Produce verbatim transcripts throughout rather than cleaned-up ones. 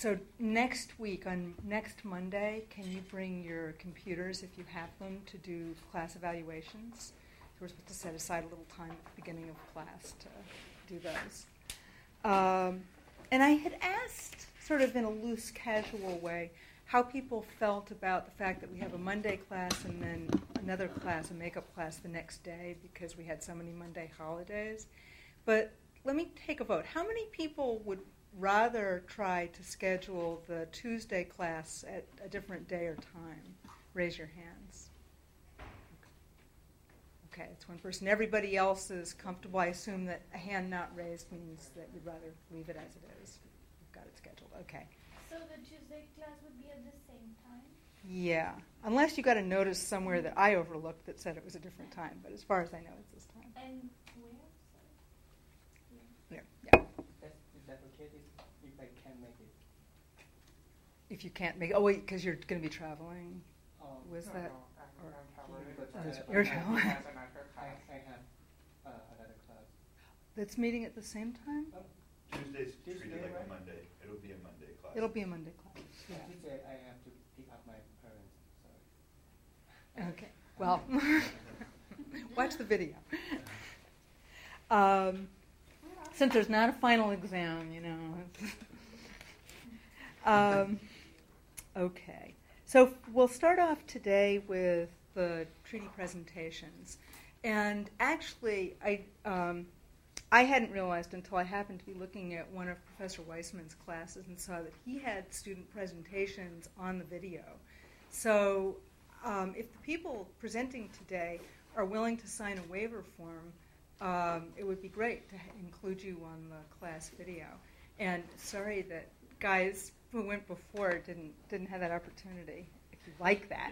so next week, on next Monday, can you bring your computers, if you have them, to do class evaluations? So we're supposed to set aside a little time at the beginning of class to do those. Um, and I had asked, sort of in a loose, casual way, how people felt about the fact that we have a Monday class and then another class, a makeup class, the next day because we had so many Monday holidays. But let me take a vote. How many people would rather try to schedule the Tuesday class at a different day or time? Raise your hands. Okay, it's one person. Everybody else is comfortable. I assume that a hand not raised means that you'd rather leave it as it is. You've got it scheduled. Okay. So the Tuesday class would be at the same time? Yeah, unless you got a notice somewhere that I overlooked that said it was a different time. But as far as I know, it's this time. And where? Yeah. Yeah. Is that okay if I can't make it? If you can't make, oh wait, because you're going to be traveling. Um, Was no, that? No, I'm, or, I'm traveling. Oh, But, uh, you're I- traveling. I have another class. I have uh, another class. That's meeting at the same time? Tuesday's Tuesday, treated like right? a Monday. It'll be a Monday class. It'll be a Monday class. Yeah. Yeah. Tuesday I have to pick up my parents. Sorry. Okay. Well, watch the video. Um, since there's not a final exam, you know. um, okay. So we'll start off today with the treaty presentations. And actually, I um, I hadn't realized until I happened to be looking at one of Professor Weissman's classes and saw that he had student presentations on the video. So um, if the people presenting today are willing to sign a waiver form, um, it would be great to ha- include you on the class video. And sorry that guys who went before didn't didn't have that opportunity. If you like that,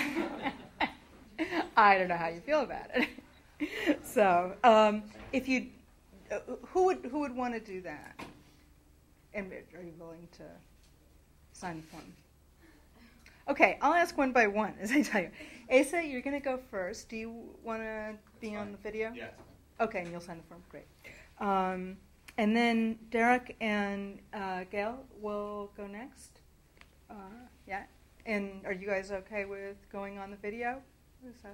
I don't know how you feel about it. So, um, if you, uh, who would who would want to do that? And are you willing to sign the form? Okay, I'll ask one by one as I tell you. Asa, you're going to go first. Do you want to be on the video? Yeah. Okay, and you'll sign the form. Great. Um, and then Derek and uh, Gail will go next. Uh, yeah. And are you guys okay with going on the video? Is that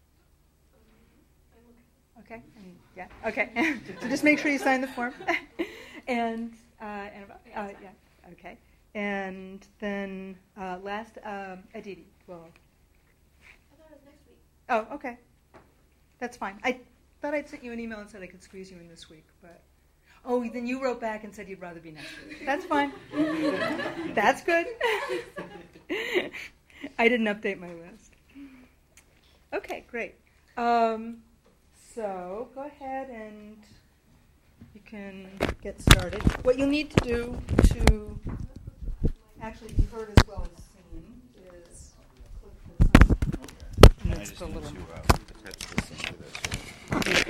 okay? And, yeah. Okay. So just make sure you sign the form. and uh, and uh, yeah. Okay. And then uh, last, um, Aditi. Well. I thought it was next week. Oh, okay. That's fine. I thought I'd sent you an email and said I could squeeze you in this week, but oh, then you wrote back and said you'd rather be next week. That's fine. That's good. I didn't update my list. Okay, great. Um, so go ahead and you can get started. What you'll need to do to actually be heard as well as seen is click this on. Okay. I It's just the need little- to uh, attach this into this.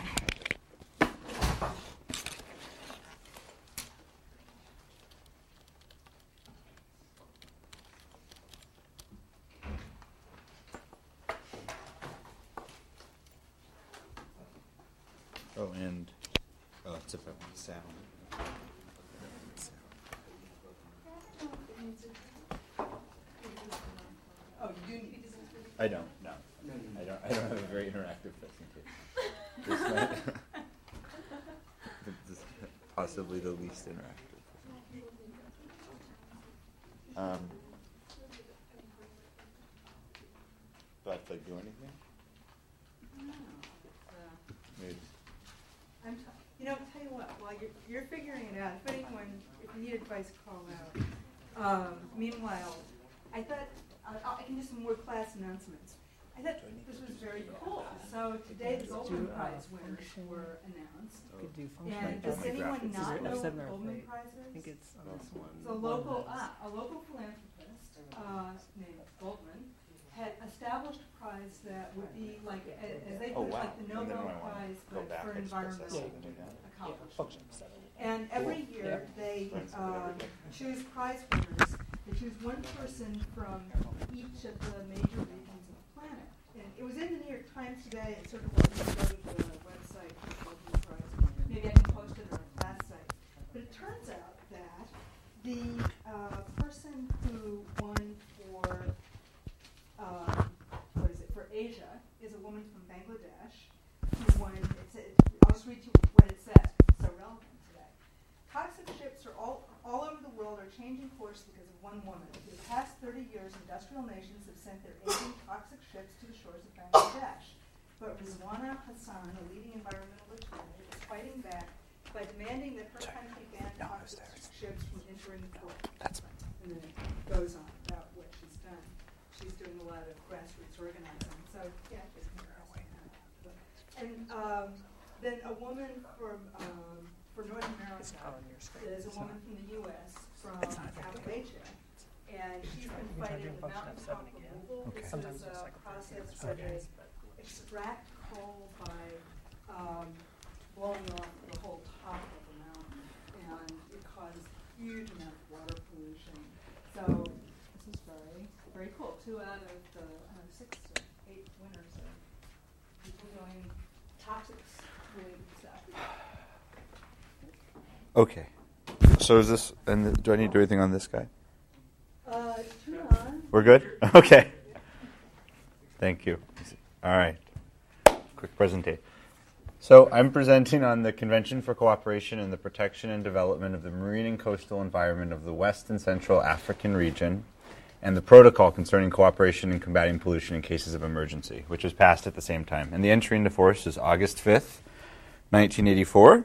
Oh, and oh, it's about sound. Oh, you do need I don't. No, I don't. I don't have a very interactive presentation. This might, this is possibly the least interactive. Um, do I have to do anything? Maybe. I'm t- you know, tell you what, while you're, you're figuring it out, if anyone, if you need advice, call out. Um, meanwhile, I thought, uh, I can do some more class announcements. I thought this was very cool. So today the Goldman Do, uh, Prize winners function. were announced. You could do function And like does that. anyone Is not it know F what seven or F Goldman eight? Prize I think is? it's on this one. It's a local, ah, a local philanthropist uh, named Goldman had established a prize that would be like, a- as they Oh, put it, wow. like the And then Nobel when I want Prize, to go but back, for I just press that environmental save and do that. accomplishment. Function seven. And every year they Friends, um, whatever. choose prize winners. They choose one person from each of the major regions of the planet. And it was in the New York Times today. It's sort of like you go to the website for Goldman Prize. Maybe I can post it on our class site. But it turns out that the uh, are changing course because of one woman. For the past thirty years, industrial nations have sent their aging toxic ships to the shores of Bangladesh. But Rizwana Hassan, a leading environmental attorney, is fighting back by demanding that her country ban toxic ships from entering the port. And then it goes on about what she's done. She's doing a lot of grassroots organizing. So, yeah, she's And um, then a woman from um, for North America is a woman from the U S from Appalachia, and she's been fighting the mountaintop removal. Okay. This is a process where they extract coal by um, blowing off the whole top of the mountain, and it causes huge amount of water pollution. So this is very, very cool. Two out of the uh, six or eight winners are people doing toxics related stuff. Okay. So is this, and do I need to do anything on this guy? Uh, turn on. We're good? Okay. Thank you. All right. Quick presentation. So I'm presenting on the Convention for Cooperation in the Protection and Development of the Marine and Coastal Environment of the West and Central African Region and the Protocol concerning cooperation in combating pollution in cases of emergency, which was passed at the same time. And the entry into force is August fifth, nineteen eighty-four.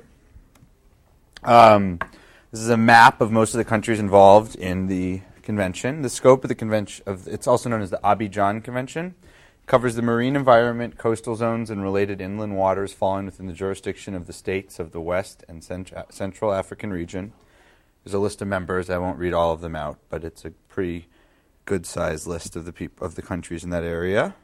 Um, this is a map of most of the countries involved in the convention. The scope of the convention, of, it's also known as the Abidjan Convention, covers the marine environment, coastal zones, and related inland waters falling within the jurisdiction of the states of the West and Cent- Central African region. There's a list of members. I won't read all of them out, but it's a pretty good-sized list of the peop- of the countries in that area.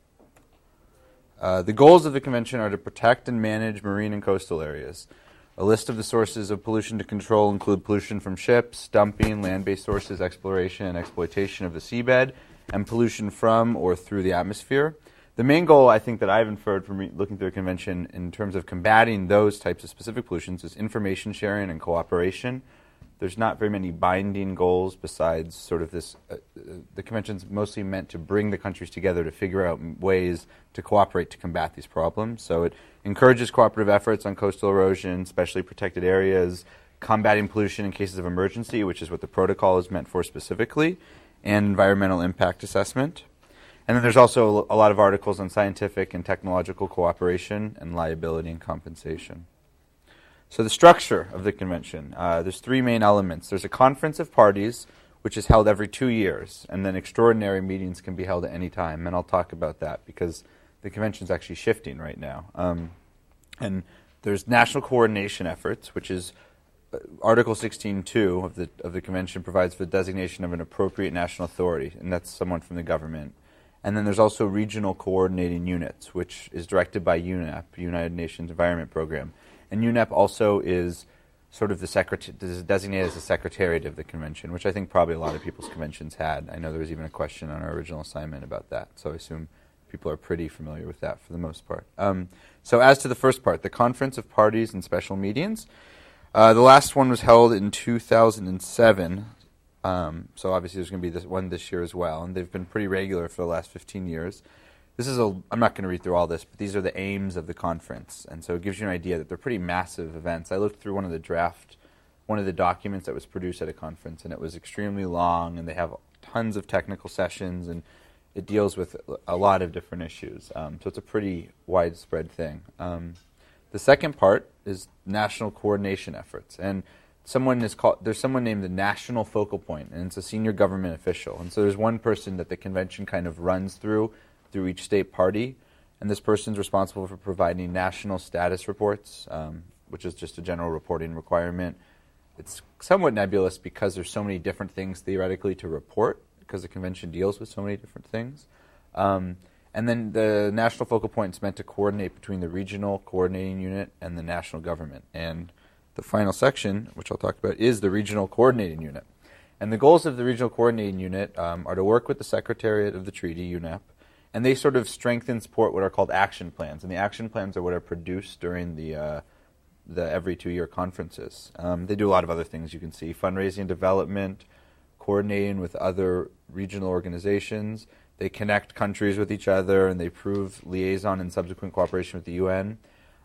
Uh, the goals of the convention are to protect and manage marine and coastal areas. A list of the sources of pollution to control include pollution from ships, dumping, land-based sources, exploration and exploitation of the seabed, and pollution from or through the atmosphere. The main goal, I think, that I've inferred from re- looking through the convention in terms of combating those types of specific pollutions is information sharing and cooperation. There's not very many binding goals besides sort of this. Uh, the convention's mostly meant to bring the countries together to figure out m- ways to cooperate to combat these problems. So it encourages cooperative efforts on coastal erosion, specially protected areas, combating pollution in cases of emergency, which is what the protocol is meant for specifically, and environmental impact assessment. And then there's also a lot of articles on scientific and technological cooperation and liability and compensation. So the structure of the convention, uh, there's three main elements. There's a conference of parties, which is held every two years, and then extraordinary meetings can be held at any time, and I'll talk about that because the convention's actually shifting right now. Um, and there's national coordination efforts, which is uh, Article sixteen point two of the of the convention provides for the designation of an appropriate national authority, and that's someone from the government. And then there's also regional coordinating units, which is directed by U N E P, United Nations Environment Program. And U N E P also is sort of the secret- designated as the secretariat of the convention, which I think probably a lot of people's conventions had. I know there was even a question on our original assignment about that, so I assume people are pretty familiar with that for the most part. Um, so as to the first part, the conference of parties and special meetings, uh, the last one was held in two thousand seven. Um, so obviously there's going to be this one this year as well, and they've been pretty regular for the last fifteen years. This is a, I'm not going to read through all this, but these are the aims of the conference, and so it gives you an idea that they're pretty massive events. I looked through one of the draft, one of the documents that was produced at a conference, and it was extremely long, and they have tons of technical sessions, and it deals with a lot of different issues. Um, so it's a pretty widespread thing. Um, the second part is national coordination efforts, and Someone is called. There's someone named the National Focal Point, and it's a senior government official. And so there's one person that the convention kind of runs through, through each state party, and this person's responsible for providing national status reports, um, which is just a general reporting requirement. It's somewhat nebulous because there's so many different things theoretically to report, because the convention deals with so many different things. Um, and then the National Focal Point is meant to coordinate between the regional coordinating unit and the national government. And the final section, which I'll talk about, is the Regional Coordinating Unit. And the goals of the Regional Coordinating Unit um, are to work with the Secretariat of the Treaty, U N E P, and they sort of strengthen and support what are called action plans. And the action plans are what are produced during the uh, the every two-year conferences. Um, they do a lot of other things you can see, fundraising and development, coordinating with other regional organizations. They connect countries with each other, and they prove liaison and subsequent cooperation with the U N.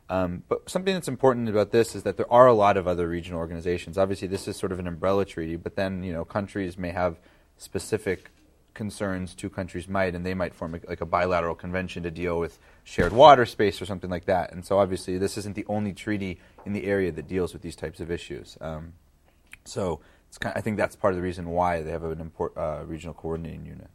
Um, but something that's important about this is that there are a lot of other regional organizations. Obviously, this is sort of an umbrella treaty, but then you know countries may have specific concerns two countries might, and they might form a, like a bilateral convention to deal with shared water space or something like that. And so obviously this isn't the only treaty in the area that deals with these types of issues. Um, so it's kind of, I think that's part of the reason why they have an import, uh, regional coordinating unit.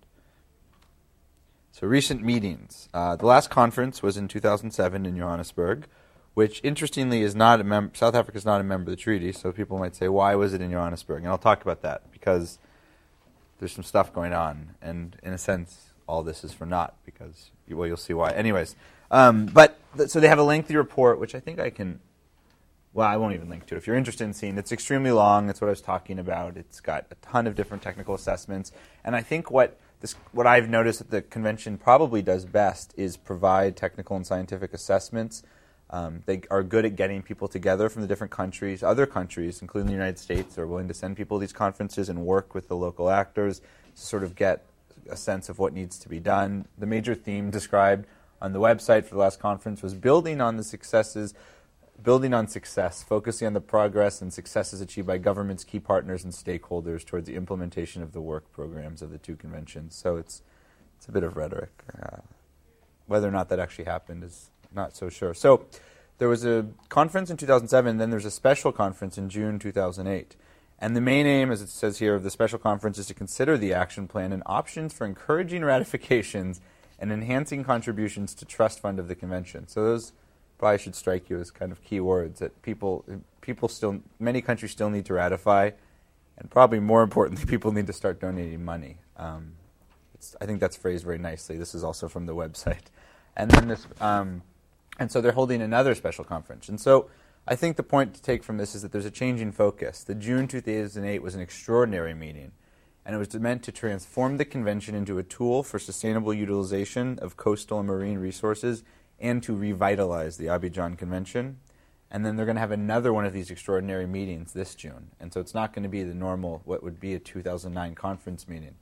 So recent meetings. Uh, the last conference was in two thousand seven in Johannesburg, which interestingly is not a member, South Africa is not a member of the treaty, so people might say, why was it in Johannesburg? And I'll talk about that because there's some stuff going on, and in a sense, all this is for naught, because, well, you'll see why. Anyways, um, but, th- so they have a lengthy report, which I think I can, well, I won't even link to it. If you're interested in seeing, it's extremely long. That's what I was talking about. It's got a ton of different technical assessments, and I think what this, what I've noticed that the convention probably does best is provide technical and scientific assessments. Um, they are good at getting people together from the different countries. Other countries, including the United States, are willing to send people to these conferences and work with the local actors to sort of get a sense of what needs to be done. The major theme described on the website for the last conference was building on the successes, building on success, focusing on the progress and successes achieved by governments, key partners, and stakeholders towards the implementation of the work programs of the two conventions. So it's it's a bit of rhetoric. Uh, whether or not that actually happened is not so sure. So there was a conference in two thousand seven, then there's a special conference in June two thousand eight. And the main aim, as it says here, of the special conference is to consider the action plan and options for encouraging ratifications and enhancing contributions to trust fund of the convention. So those probably should strike you as kind of key words, that people, people still, many countries still need to ratify, and probably more importantly, people need to start donating money. Um, it's, I think that's phrased very nicely. This is also from the website. And then this... Um, And so they're holding another special conference. And so I think the point to take from this is that there's a change in focus. The June two thousand eight was an extraordinary meeting, and it was meant to transform the convention into a tool for sustainable utilization of coastal and marine resources and to revitalize the Abidjan Convention. And then they're going to have another one of these extraordinary meetings this June. And so it's not going to be the normal, what would be a two thousand nine conference meeting.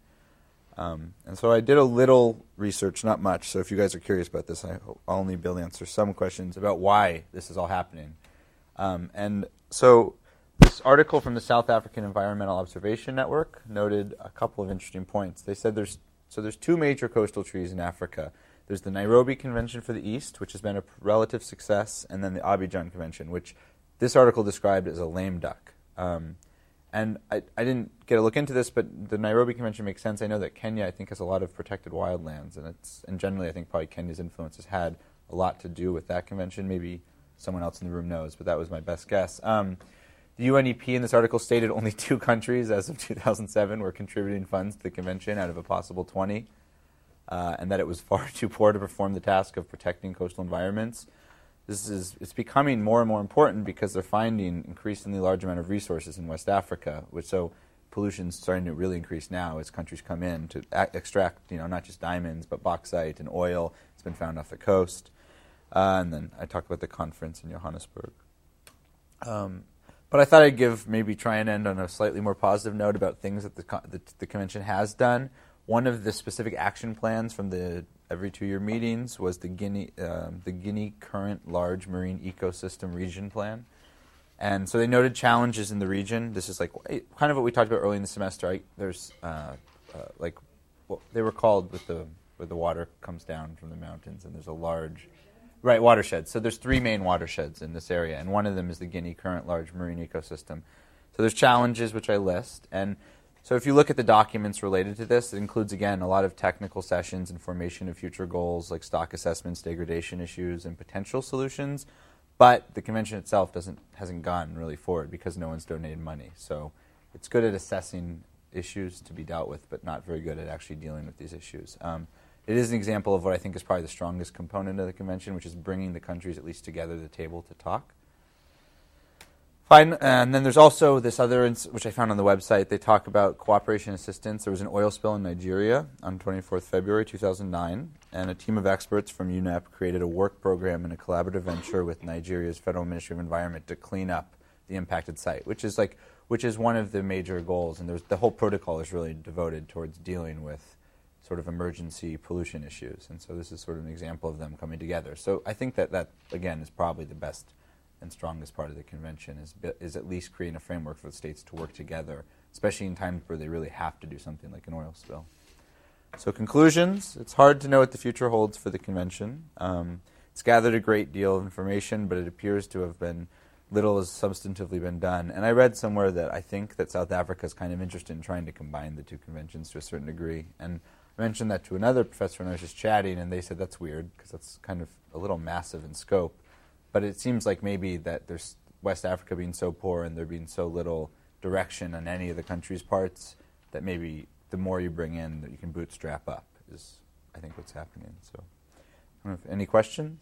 Um, and so I did a little research, not much, so if you guys are curious about this, I, I'll only be able to answer some questions about why this is all happening. Um, and so this article from the South African Environmental Observation Network noted a couple of interesting points. They said there's so there's two major coastal treaties in Africa. There's the Nairobi Convention for the East, which has been a relative success, and then the Abidjan Convention, which this article described as a lame duck. Um, And I, I didn't get a look into this, but the Nairobi Convention makes sense. I know that Kenya, I think, has a lot of protected wildlands, and it's and generally I think probably Kenya's influence has had a lot to do with that convention. Maybe someone else in the room knows, but that was my best guess. Um, the U N E P in this article stated only two countries as of two thousand seven were contributing funds to the convention out of a possible twenty, uh, and that it was far too poor to perform the task of protecting coastal environments. This is it's becoming more and more important because they're finding increasingly large amount of resources in West Africa, which so pollution's starting to really increase now as countries come in to a- extract, you know, not just diamonds but bauxite and oil. It's been found off the coast, uh, and then I talked about the conference in Johannesburg. Um, but I thought I'd give maybe try and end on a slightly more positive note about things that the co- the, the convention has done. One of the specific action plans from the every two-year meetings was the Guinea, uh, the Guinea Current Large Marine Ecosystem Region Plan. And so they noted challenges in the region. This is like kind of what we talked about early in the semester. I, there's uh, uh, like, well, they were called with the where the water comes down from the mountains, and there's a large, right, watershed. So there's three main watersheds in this area, and one of them is the Guinea Current Large Marine Ecosystem. So there's challenges, which I list, and so if you look at the documents related to this, it includes, again, a lot of technical sessions and formation of future goals like stock assessments, degradation issues, and potential solutions. But the convention itself doesn't hasn't gone really forward because no one's donated money. So it's good at assessing issues to be dealt with, but not very good at actually dealing with these issues. Um, it is an example of what I think is probably the strongest component of the convention, which is bringing the countries at least together to the table to talk. Fine. And then there's also this other, which I found on the website. They talk about cooperation assistance. There was an oil spill in Nigeria on twenty-fourth of February two thousand nine, and a team of experts from U N E P created a work program and a collaborative venture with Nigeria's Federal Ministry of Environment to clean up the impacted site, which is like which is one of the major goals. And there's, the whole protocol is really devoted towards dealing with sort of emergency pollution issues. And so this is sort of an example of them coming together. So I think that that, again, is probably the best and strongest part of the convention, is, is at least creating a framework for the states to work together, especially in times where they really have to do something like an oil spill. So conclusions, it's hard to know what the future holds for the convention. Um, it's gathered a great deal of information, but it appears to have been little has substantively been done. And I read somewhere that I think that South Africa is kind of interested in trying to combine the two conventions to a certain degree. And I mentioned that to another professor when I was just chatting, and they said that's weird because that's kind of a little massive in scope. But it seems like maybe that there's West Africa being so poor and there being so little direction on any of the country's parts that maybe the more you bring in, that you can bootstrap up is, I think, what's happening. So, I don't know if, any questions?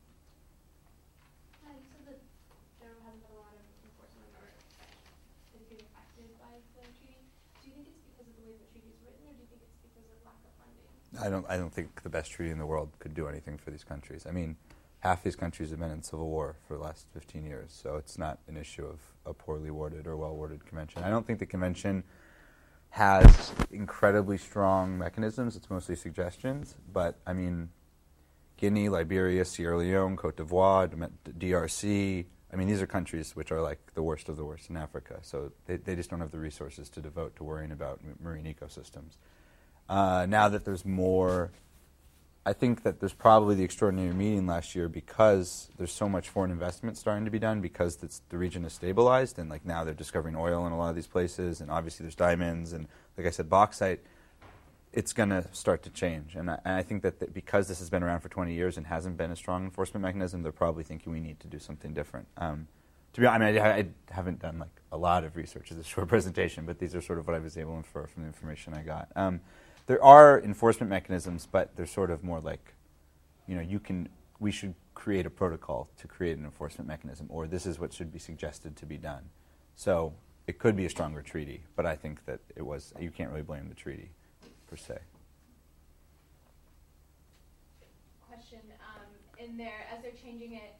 Uh, you said that there hasn't been a lot of enforcement or is being affected by the treaty. Do you think it's because of the way the treaty is written, or do you think it's because of lack of funding? I don't. I don't think the best treaty in the world could do anything for these countries. I mean, half these countries have been in civil war for the last fifteen years, so it's not an issue of a poorly worded or well-worded convention. I don't think the convention has incredibly strong mechanisms. It's mostly suggestions, but I mean, Guinea, Liberia, Sierra Leone, Cote d'Ivoire, D R C, I mean, these are countries which are like the worst of the worst in Africa, so they, they just don't have the resources to devote to worrying about m- marine ecosystems. Uh, now that there's more, I think that there's probably the extraordinary meeting last year because there's so much foreign investment starting to be done because the region is stabilized, and like now they're discovering oil in a lot of these places, and obviously there's diamonds and, like I said, bauxite. It's going to start to change, and I, and I think that th- because this has been around for twenty years and hasn't been a strong enforcement mechanism, they're probably thinking we need to do something different. Um, to be, I mean, I, I haven't done like a lot of research as a short presentation, but these are sort of what I was able to infer from the information I got. Um, There are enforcement mechanisms, but they're sort of more like, you know, you can, we should create a protocol to create an enforcement mechanism, or this is what should be suggested to be done. So it could be a stronger treaty, but I think that it was, you can't really blame the treaty, per se. Question, um, in there, as they're changing it,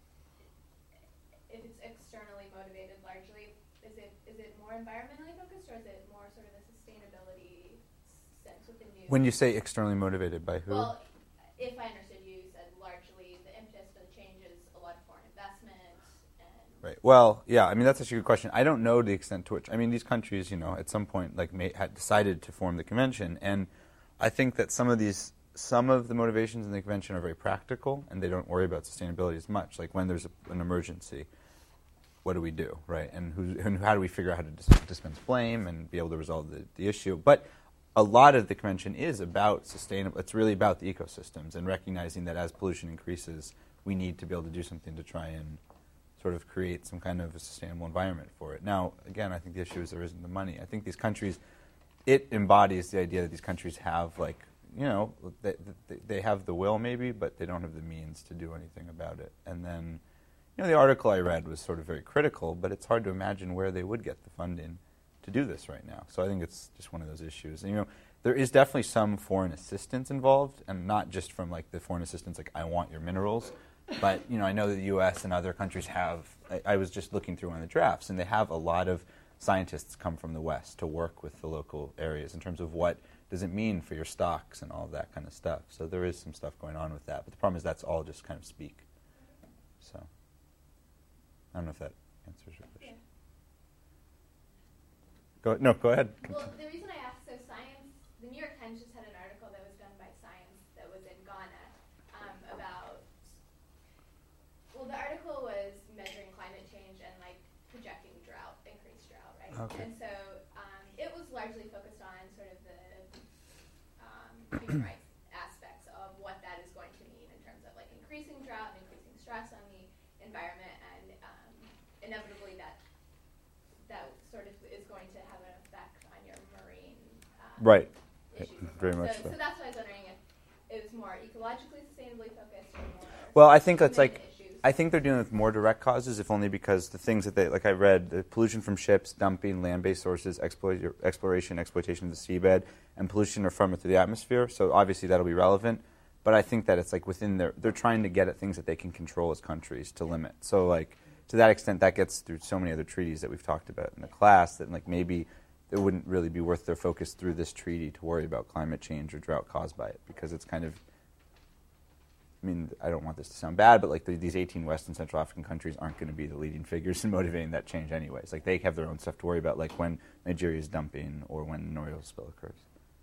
if it's externally motivated largely, is it is it more environmentally focused, or is it more sort of a sustainability sense with the new? When you say externally motivated, by who? Well, if I understood you, you said largely the impetus for the change is a lot of foreign investment. And Right. Well, yeah. I mean, that's actually a good question. I don't know the extent to which. I mean, these countries, you know, at some point, like, may, had decided to form the convention, and I think that some of these, some of the motivations in the convention are very practical, and they don't worry about sustainability as much. Like when there's a, an emergency, what do we do, right? And, who, and how do we figure out how to dis- dispense blame and be able to resolve the, the issue? But a lot of the convention is about sustainable. It's really about the ecosystems and recognizing that as pollution increases, we need to be able to do something to try and sort of create some kind of a sustainable environment for it. Now, again, I think the issue is there isn't the money. I think these countries, it embodies the idea that these countries have, like, you know, they, they, they have the will maybe, but they don't have the means to do anything about it. And then, you know, the article I read was sort of very critical, but it's hard to imagine where they would get the funding to do this right now. So I think it's just one of those issues. And, you know, there is definitely some foreign assistance involved, and not just from, like, the foreign assistance, like, I want your minerals. But, you know, I know that the U S and other countries have, I, I was just looking through one of the drafts, and they have a lot of scientists come from the West to work with the local areas in terms of what does it mean for your stocks and all of that kind of stuff. So there is some stuff going on with that. But the problem is that's all just kind of speak. So I don't know if that answers your question. Yeah. Go, no, go ahead. Well, the reason I asked, so Science, the New York Times just had an article that was done by Science that was in Ghana um, about, well, the article was measuring climate change and, like, projecting drought, increased drought, right? Okay. And so um, it was largely focused on sort of the um, human rights aspects of what that is going to mean in terms of, like, increasing drought and increasing stress on the environment, and um, inevitably that that sort of is going to have an effect on your marine um, Right. issues. Very much so, so. so that's why I was wondering if it was more ecologically sustainably focused or more. Well, I think that's human like, issues. I think they're dealing with more direct causes, if only because the things that they, like I read, the pollution from ships, dumping, land-based sources, exploit, exploration, exploitation of the seabed, and pollution are from it to the atmosphere. So obviously that'll be relevant. But I think that it's like within their, they're trying to get at things that they can control as countries to limit. So like to that extent, that gets through so many other treaties that we've talked about in the class that like maybe it wouldn't really be worth their focus through this treaty to worry about climate change or drought caused by it, because it's kind of, I mean, I don't want this to sound bad, but like the, these eighteen West and Central African countries aren't going to be the leading figures in motivating that change anyways. Like they have their own stuff to worry about, like when Nigeria is dumping or when an oil spill occurs.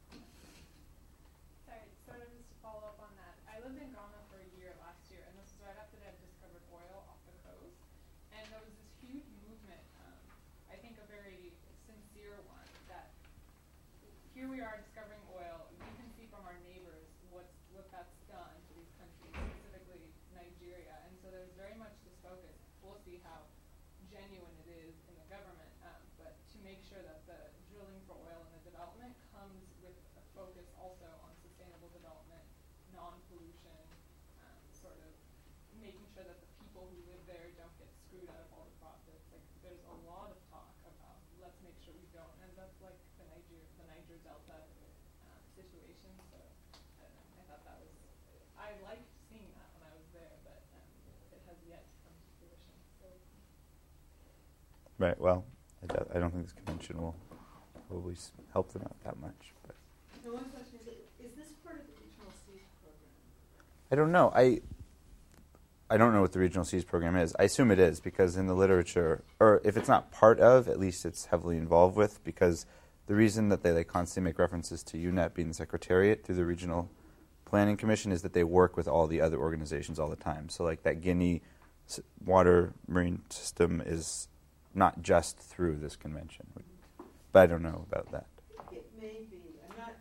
Sorry, sort of just to follow up on that. I lived in Ghana for a year last year, and this was right after they had discovered oil off the coast. And there was this huge movement, um, I think a very sincere one, that here we are discovering oil. We can see from our neighbors what's, what that's done to these countries, specifically Nigeria. And so there's very much this focus. We'll see how genuine it is in the government, um, but to make sure that the drilling for oil and the development comes with a focus also on sustainable development, non-pollution, um, sort of making sure that the people who live there don't get screwed out of all the profits. Like there's a lot of talk about let's make sure we don't end up like the Niger, the Niger Delta um, situation. So I don't know. I thought that was, I liked seeing that when I was there, but um, it has yet to come to fruition. So. Right. Well, I, do, I don't think this convention will probably s- help them out that much. But So one question is, is this part of the Regional Seas program? I don't know. I I don't know what the Regional Seas program is. I assume it is because in the literature, or if it's not part of, at least it's heavily involved with. Because the reason that they like constantly make references to U N E P being the secretariat through the Regional Planning Commission is that they work with all the other organizations all the time. So like that Guinea s- water marine system is not just through this convention. But I don't know about that. It may be. I'm not.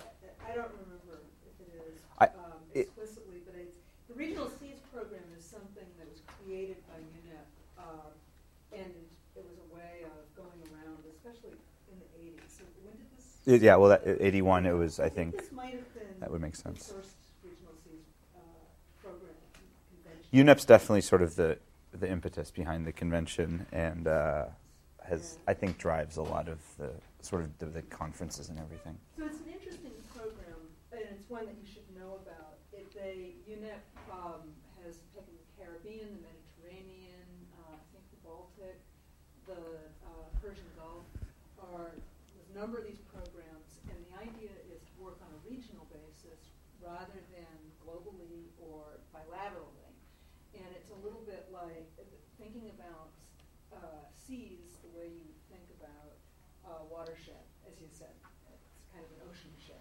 I don't remember if it is I- um, it- explicitly, but it's the Regional Seas program is something that was created by U N E P, uh, and it was a way of going around, especially in the eighties. So when did this? It- yeah, well, that, eighty-one, it was, I think, this might have been that would make sense. the first Regional Seas uh, program convention. U N E P's definitely sort of the, the impetus behind the convention and uh, has, I think, drives a lot of the sort of the, the conferences and everything. So it's an interesting program, and it's one that you should know about. It, they, U N E P um, has taken the Caribbean, the Mediterranean, uh, I think the Baltic, the uh, Persian Gulf, are there's a number of these programs, and the idea is to work on a regional basis rather than globally or bilaterally. And it's a little bit like thinking about uh, seas the way you think about uh, watershed, as you said. It's kind of an ocean shed.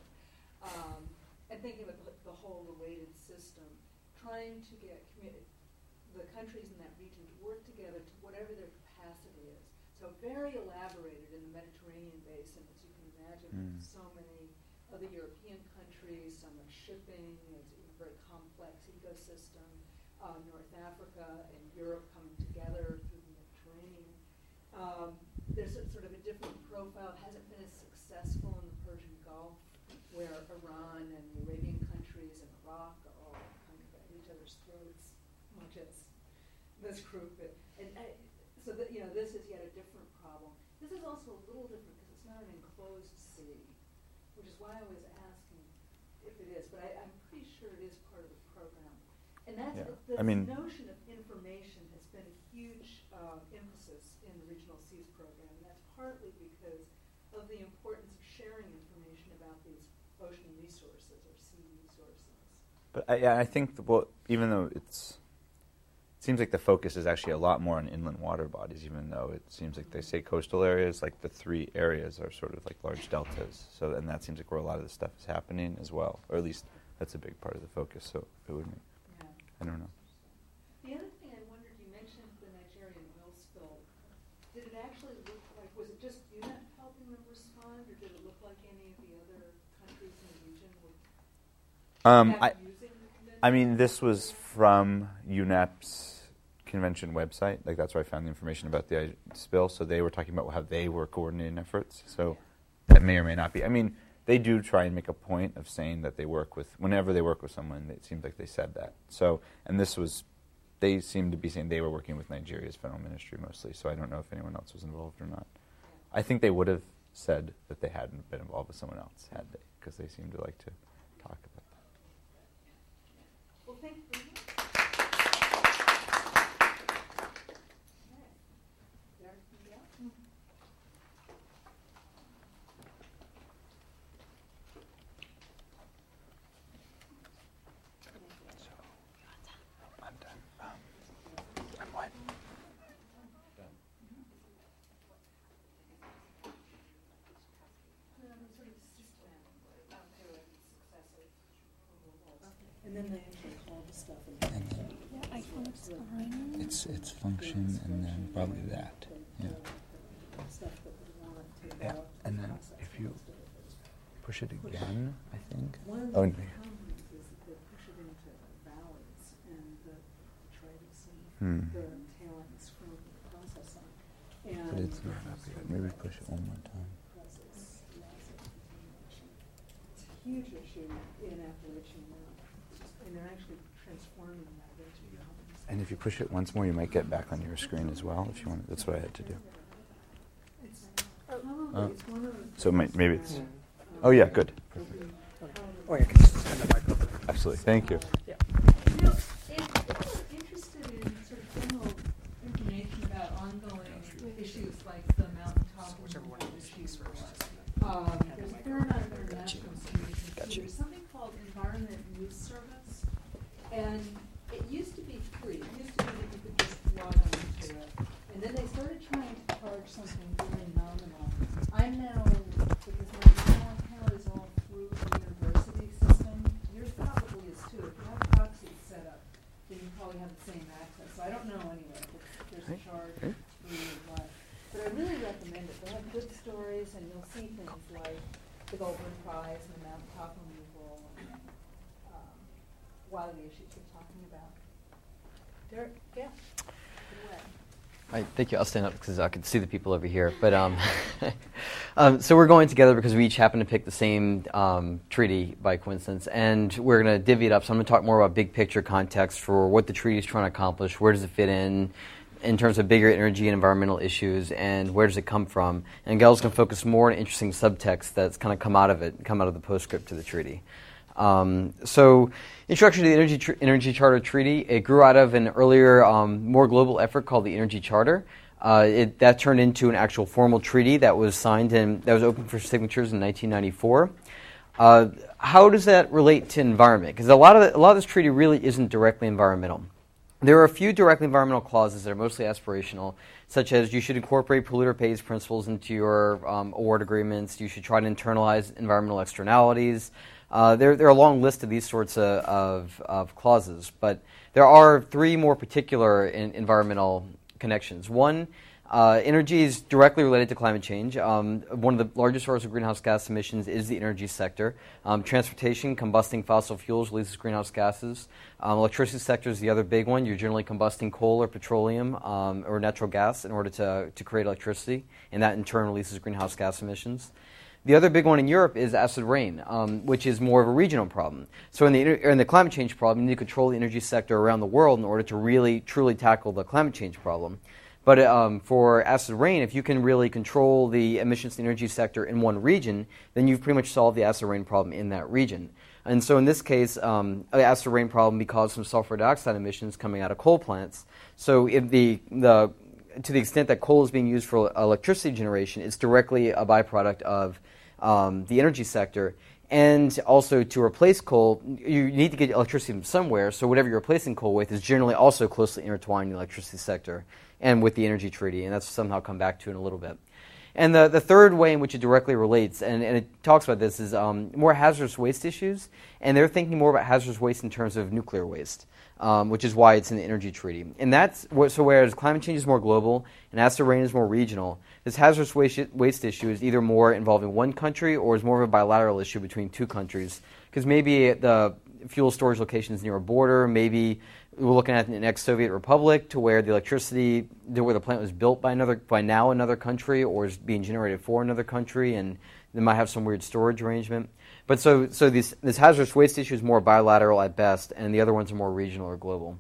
Um, and thinking about the, the whole related system, trying to get commu- the countries in that region to work together to whatever their capacity is. So very elaborated in the Mediterranean basin, as you can imagine, Mm. with so many of the European countries, so much shipping, it's a very complex ecosystem. Uh, North Africa and Europe coming together through the Mediterranean. Um, there's a, sort of a different profile. It hasn't been as successful in the Persian Gulf, where Iran and the Arabian countries and Iraq are all kind of at each other's throats, much as this group. But, and I, so that, you know, this is yet a different problem. This is also a little different because it's not an enclosed sea, which is why I was asking if it is. But I, I'm pretty sure it is part of the program. And that's Yeah. this I mean- notion of information has been a huge uh, emphasis in the Regional Seas program, and that's partly because of the importance of sharing information about these ocean resources or sea resources. But I, yeah, I think, the, well, even though it's, it seems like the focus is actually a lot more on inland water bodies, even though it seems like they say coastal areas, like the three areas are sort of like large deltas. So, and that seems like where a lot of this stuff is happening as well, or at least that's a big part of the focus. So it would make, Yeah. I don't know. The other thing I wondered, you mentioned the Nigerian oil spill. Did it actually look like, was it just U N E P helping them respond, or did it look like any of the other countries in the region were Um, I, using the convention? I mean, this was from U N E P's convention website. Like, that's where I found the information about the uh, spill. So they were talking about how they were coordinating efforts. So that may or may not be. I mean, they do try and make a point of saying that they work with, whenever they work with someone, it seems like they said that. So, and this was, they seemed to be saying they were working with Nigeria's federal ministry mostly. So I don't know if anyone else was involved or not. I think they would have said that they hadn't been involved with someone else, had they? Because they seem to like to talk about that. Well, thank you very much. Okay. There, yeah. And then they actually call the stuff in And then Yeah, I can sign. it's it's function and then probably that. Yeah. stuff that we want to take Yeah. out. And then if you push it again, I think. One of Oh, the no. problems is that they push it into valleys and the try to see Hmm. the tailings from processing. And But it's not up yet. Maybe push it one more time. Process loss of contamination. It's a huge issue in Appalachian now. And they're actually transforming that into homes. And if you push it once more, you might get back on your screen as well. If you want, that's what I had to do. It's probably, Oh. it's one of the. So may- things maybe that, it's- um, Oh, yeah, good. Oh, yeah, can you just turn the mic over? Absolutely. Thank you. You know, if people are interested in sort of general information about ongoing issues like the mountaintop removal issues, um, there's a fair amount of international information. Gotcha. There's something called Environment News Service, and it used to be free. It used to be that you could just log on into it, and then they started trying to charge something really nominal. I'm now, because my email account is all through the university system, yours probably is too. If you have proxy set up, then you probably have the same access. So I don't know anyway if it's- there's a charge, if it's free or what. But I really recommend it. They have good stories, and you'll see things like the Goldman Prize and the mountaintop removal, and um, a lot of the issues we're talking about. Derek, yeah. Good way. All right, thank you. I'll stand up because I can see the people over here. But um, um, so we're going together because we each happen to pick the same um, treaty by coincidence, and we're going to divvy it up. So I'm going to talk more about big picture context for what the treaty is trying to accomplish, where does it fit in, in terms of bigger energy and environmental issues, and where does it come from. And Gail's going to focus more on interesting subtext that's kind of come out of it, come out of the postscript to the treaty. Um, so, introduction to the Energy, Tr- Energy Charter Treaty. It grew out of an earlier, um, more global effort called the Energy Charter. Uh, it, that turned into an actual formal treaty that was signed and that was open for signatures in nineteen ninety-four. Uh, how does that relate to environment? Because a lot of the, a lot of this treaty really isn't directly environmental. There are a few directly environmental clauses that are mostly aspirational, such as you should incorporate polluter pays principles into your um, award agreements. You should try to internalize environmental externalities. Uh, there, there are a long list of these sorts of, of, of clauses, but there are three more particular in, environmental connections. One, uh, energy is directly related to climate change. Um, one of the largest sources of greenhouse gas emissions is the energy sector. Um, transportation, combusting fossil fuels releases greenhouse gases. Um, electricity sector is the other big one. You're generally combusting coal or petroleum um, or natural gas in order to, to create electricity, and that in turn releases greenhouse gas emissions. The other big one in Europe is acid rain, um, which is more of a regional problem. So in the, in the climate change problem, you need to control the energy sector around the world in order to really, truly tackle the climate change problem. But um, for acid rain, if you can really control the emissions in the energy sector in one region, then you've pretty much solved the acid rain problem in that region. And so in this case, um, the acid rain problem because of sulfur dioxide emissions coming out of coal plants. So if the, the, to the extent that coal is being used for electricity generation, it's directly a byproduct of Um, the energy sector, and also to replace coal, you need to get electricity from somewhere, so whatever you're replacing coal with is generally also closely intertwined in the electricity sector and with the energy treaty, and that's somehow come back to in a little bit. And the, the third way in which it directly relates, and, and it talks about this, is um, more hazardous waste issues, and they're thinking more about hazardous waste in terms of nuclear waste, um, which is why it's in the energy treaty. And that's, so whereas climate change is more global and acid rain is more regional, this hazardous waste, waste issue is either more involving one country or is more of a bilateral issue between two countries. Because maybe the fuel storage location is near a border, maybe we're looking at an ex-Soviet republic to where the electricity, to where the plant was built by another, by now another country, or is being generated for another country, and they might have some weird storage arrangement. But so, so this, this hazardous waste issue is more bilateral at best, and the other ones are more regional or global.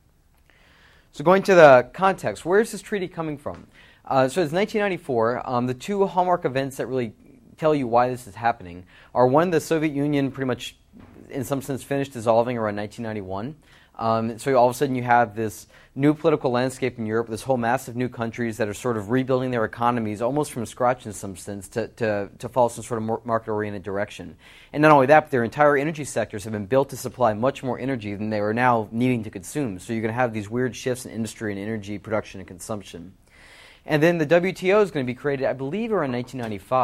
So going to the context, where is this treaty coming from? Uh, so it's nineteen ninety-four. Um, the two hallmark events that really tell you why this is happening are, one, the Soviet Union pretty much, in some sense, finished dissolving around nineteen ninety-one. Um, so all of a sudden you have this new political landscape in Europe, this whole mass of new countries that are sort of rebuilding their economies almost from scratch in some sense to, to, to follow some sort of market-oriented direction. And not only that, but their entire energy sectors have been built to supply much more energy than they are now needing to consume. So you're going to have these weird shifts in industry and energy production and consumption. And then the W T O is going to be created, I believe, around nineteen ninety-five.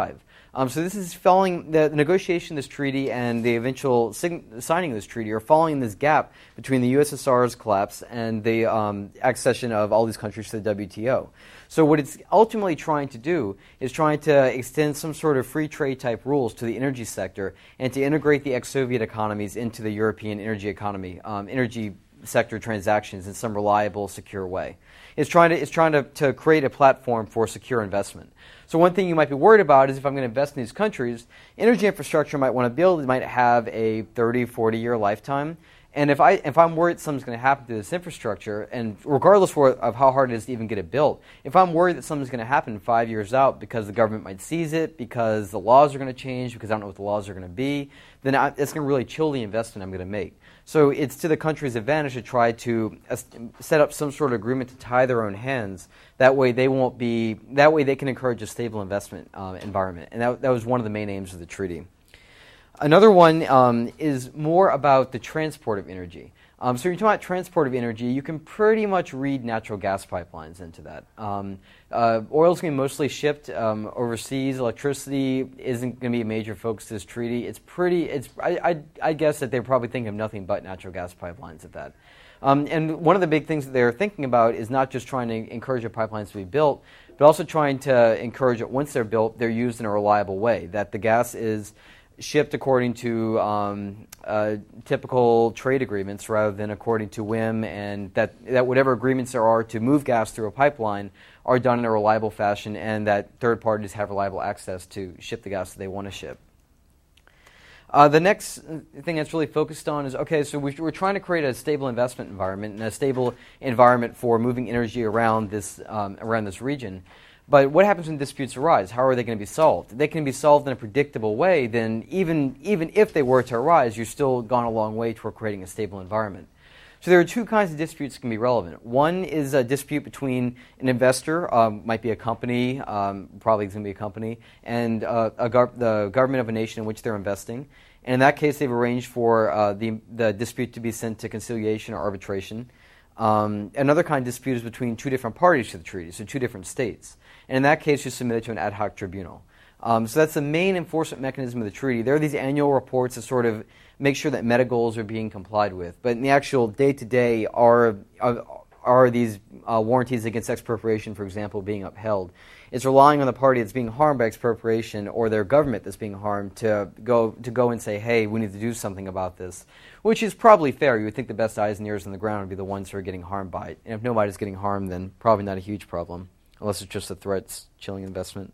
Um, so this is following the, the negotiation of this treaty and the eventual sign- signing of this treaty are following this gap between the U S S R's collapse and the um, accession of all these countries to the W T O. So what it's ultimately trying to do is trying to extend some sort of free trade type rules to the energy sector and to integrate the ex-Soviet economies into the European energy economy, um, energy sector transactions in some reliable, secure way. It's trying to it's trying to, to create a platform for secure investment. So one thing you might be worried about is if I'm going to invest in these countries, energy infrastructure I might want to build, it might have a thirty, forty year lifetime. And if, I, if I'm worried something's going to happen to this infrastructure, and regardless for, of how hard it is to even get it built, if I'm worried that something's going to happen five years out because the government might seize it, because the laws are going to change, because I don't know what the laws are going to be, then I, it's going to really chill the investment I'm going to make. So it's to the country's advantage to try to uh, set up some sort of agreement to tie their own hands. That way they won't be, that way they can encourage a stable investment uh, environment. And that, that was one of the main aims of the treaty. Another one um, is more about the transport of energy. Um, so when you're talking about transport of energy, you can pretty much read natural gas pipelines into that. Um, uh, oil is going to be mostly shipped um, overseas. Electricity isn't going to be a major focus of this treaty. It's pretty. It's. I, I, I guess that they're probably thinking of nothing but natural gas pipelines at that. Um, and one of the big things that they're thinking about is not just trying to encourage the pipelines to be built, but also trying to encourage that once they're built, they're used in a reliable way. That the gas is shipped according to um, uh, typical trade agreements rather than according to whim, and that, that whatever agreements there are to move gas through a pipeline are done in a reliable fashion, and that third parties have reliable access to ship the gas that they want to ship. Uh, the next thing that's really focused on is, okay, so we, we're trying to create a stable investment environment and a stable environment for moving energy around this, um, around this region. But what happens when disputes arise? How are they going to be solved? If they can be solved in a predictable way, then even, even if they were to arise, you've still gone a long way toward creating a stable environment. So there are two kinds of disputes that can be relevant. One is a dispute between an investor, um, might be a company, um, probably going to be a company, and uh, a gov- the government of a nation in which they're investing. And in that case, they've arranged for uh, the, the dispute to be sent to conciliation or arbitration. Um, another kind of dispute is between two different parties to the treaty, so two different states. And in that case, you submit it to an ad hoc tribunal. Um, so that's the main enforcement mechanism of the treaty. There are these annual reports that sort of make sure that meta goals are being complied with. But in the actual day-to-day, are, are, are these uh, warranties against expropriation, for example, being upheld? It's relying on the party that's being harmed by expropriation or their government that's being harmed to go to go and say, hey, we need to do something about this, which is probably fair. You would think the best eyes and ears on the ground would be the ones who are getting harmed by it. And if nobody's getting harmed, then probably not a huge problem, unless it's just a threat chilling investment.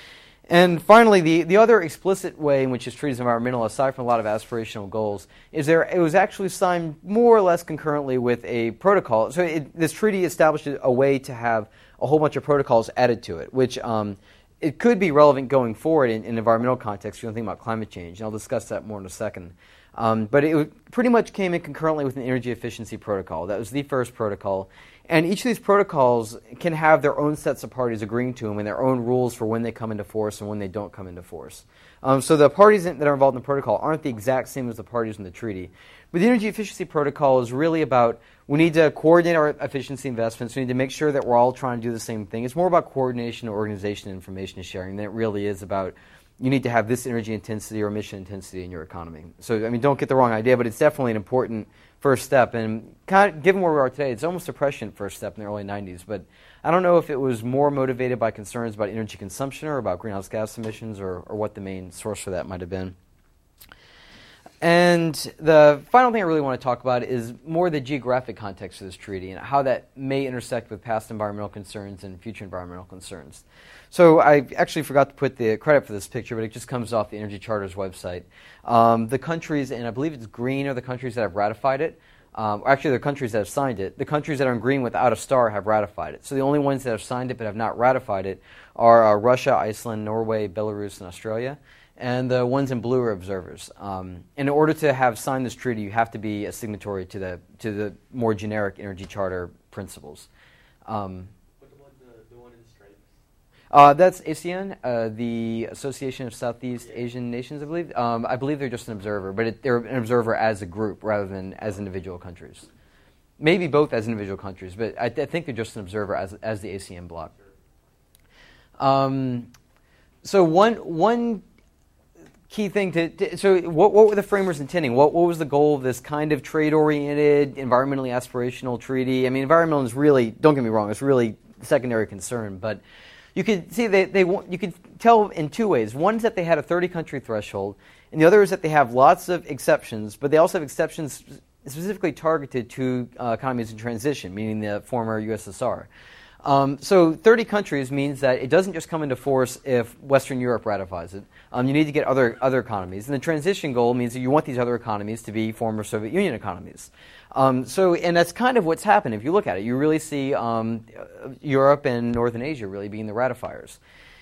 And finally, the, the other explicit way in which this treaty is environmental, aside from a lot of aspirational goals, is there it was actually signed more or less concurrently with a protocol. So it, this treaty established a way to have a whole bunch of protocols added to it, which um, it could be relevant going forward in, in environmental context. You don't think about climate change, and I'll discuss that more in a second. Um, but it pretty much came in concurrently with an energy efficiency protocol. That was the first protocol. And each of these protocols can have their own sets of parties agreeing to them and their own rules for when they come into force and when they don't come into force. Um, so the parties that are involved in the protocol aren't the exact same as the parties in the treaty. But the energy efficiency protocol is really about we need to coordinate our efficiency investments. We need to make sure that we're all trying to do the same thing. It's more about coordination, organization, and information sharing than it really is about you need to have this energy intensity or emission intensity in your economy. So, I mean, don't get the wrong idea, but it's definitely an important first step. And kind of, given where we are today, it's almost a prescient first step in the early nineties. But I don't know if it was more motivated by concerns about energy consumption or about greenhouse gas emissions or, or what the main source for that might have been. And the final thing I really want to talk about is more the geographic context of this treaty and how that may intersect with past environmental concerns and future environmental concerns. So I actually forgot to put the credit for this picture, but it just comes off the Energy Charter's website. Um, the countries, and I believe it's green, are the countries that have ratified it. Um, actually, they're countries that have signed it. The countries that are in green without a star have ratified it. So the only ones that have signed it but have not ratified it are uh, Russia, Iceland, Norway, Belarus, and Australia. And the ones in blue are observers. Um, in order to have signed this treaty, you have to be a signatory to the to the more generic Energy Charter principles. Um, what about the, the one in stripes? Uh, that's ASEAN, uh, the Association of Southeast yeah. Asian Nations, I believe. Um, I believe they're just an observer, but it, they're an observer as a group rather than as individual countries. Maybe both as individual countries, but I, I think they're just an observer as as the ASEAN bloc. Um, so one one key thing to, to so what what were the framers intending? What what was the goal of this kind of trade-oriented, environmentally aspirational treaty? I mean, environmental is really, don't get me wrong, it's really secondary concern, but you could see they they you could tell in two ways. One is that they had a thirty country threshold, and the other is that they have lots of exceptions, but they also have exceptions specifically targeted to uh, economies in transition, meaning the former U S S R. Um, so thirty countries means that it doesn't just come into force if Western Europe ratifies it. Um, you need to get other other economies. And the transition goal means that you want these other economies to be former Soviet Union economies. Um, so, and that's kind of what's happened if you look at it. You really see um, Europe and Northern Asia really being the ratifiers.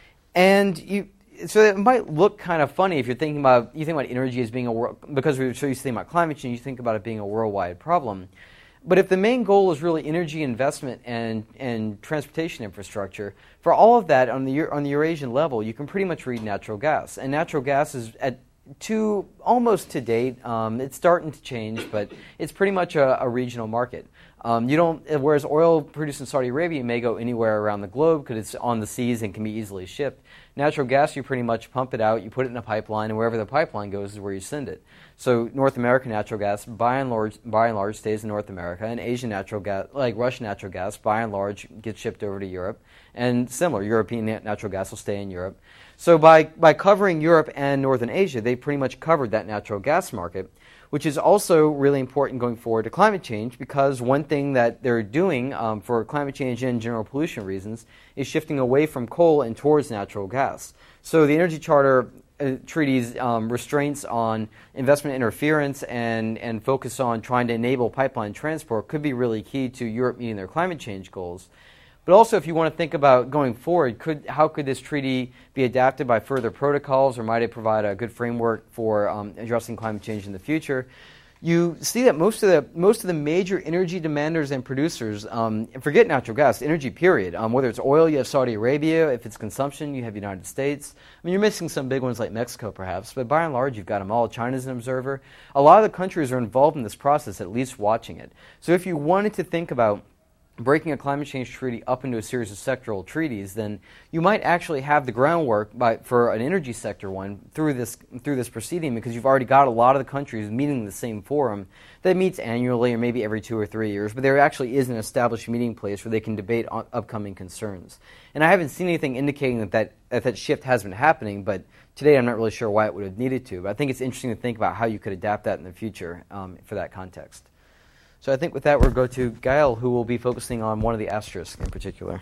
And you, so it might look kind of funny if you're thinking about, you think about energy as being a world, because we're so used to thinking about climate change, you think about it being a worldwide problem. But if the main goal is really energy investment and, and transportation infrastructure, for all of that on the on the Eurasian level, you can pretty much read natural gas. And natural gas is at to almost to date, um, it's starting to change, but it's pretty much a, a regional market. Um, you don't, whereas oil produced in Saudi Arabia may go anywhere around the globe because it's on the seas and can be easily shipped. Natural gas, you pretty much pump it out, you put it in a pipeline, and wherever the pipeline goes is where you send it. So North American natural gas, by and large, by and large, stays in North America, and Asian natural gas, like Russian natural gas, by and large, gets shipped over to Europe. And similar, European natural gas will stay in Europe. So by, by covering Europe and Northern Asia, they pretty much covered that natural gas market, which is also really important going forward to climate change, because one thing that they're doing um, for climate change and general pollution reasons is shifting away from coal and towards natural gas. So the Energy Charter uh, treaty's um, restraints on investment interference and, and focus on trying to enable pipeline transport could be really key to Europe meeting their climate change goals. But also, if you want to think about going forward, could, how could this treaty be adapted by further protocols, or might it provide a good framework for um, addressing climate change in the future? You see that most of the most of the major energy demanders and producers, um, forget natural gas, energy period. Um, whether it's oil, you have Saudi Arabia. If it's consumption, you have the United States. I mean, you're missing some big ones like Mexico, perhaps, but by and large, you've got them all. China's an observer. A lot of the countries are involved in this process, at least watching it. So if you wanted to think about breaking a climate change treaty up into a series of sectoral treaties, then you might actually have the groundwork by, for an energy sector one through this through this proceeding, because you've already got a lot of the countries meeting in the same forum that meets annually or maybe every two or three years, but there actually is an established meeting place where they can debate on upcoming concerns. And I haven't seen anything indicating that that, that that shift has been happening, but today I'm not really sure why it would have needed to. But I think it's interesting to think about how you could adapt that in the future um, for that context. So I think with that, we'll go to Gael, who will be focusing on one of the asterisks in particular.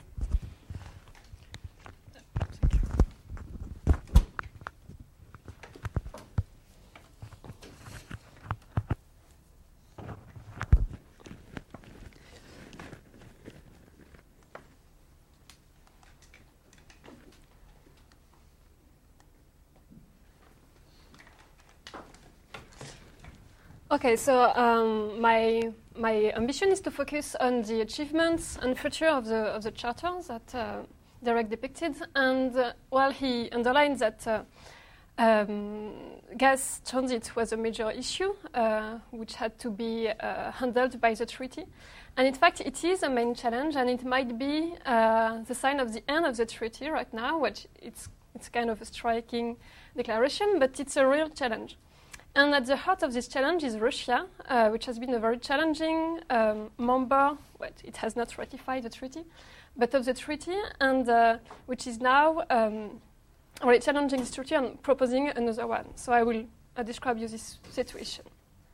Okay, so um, my my ambition is to focus on the achievements and future of the of the charter that uh, Derek depicted, and uh, while he underlined that uh, um, gas transit was a major issue uh, which had to be uh, handled by the treaty, and in fact it is a main challenge, and it might be uh, the sign of the end of the treaty right now, which it's it's kind of a striking declaration, but it's a real challenge. And at the heart of this challenge is Russia, uh, which has been a very challenging um, member. Well, it has not ratified the treaty, but of the treaty, and uh, which is now um, really challenging this treaty and proposing another one. So I will uh, describe you this situation.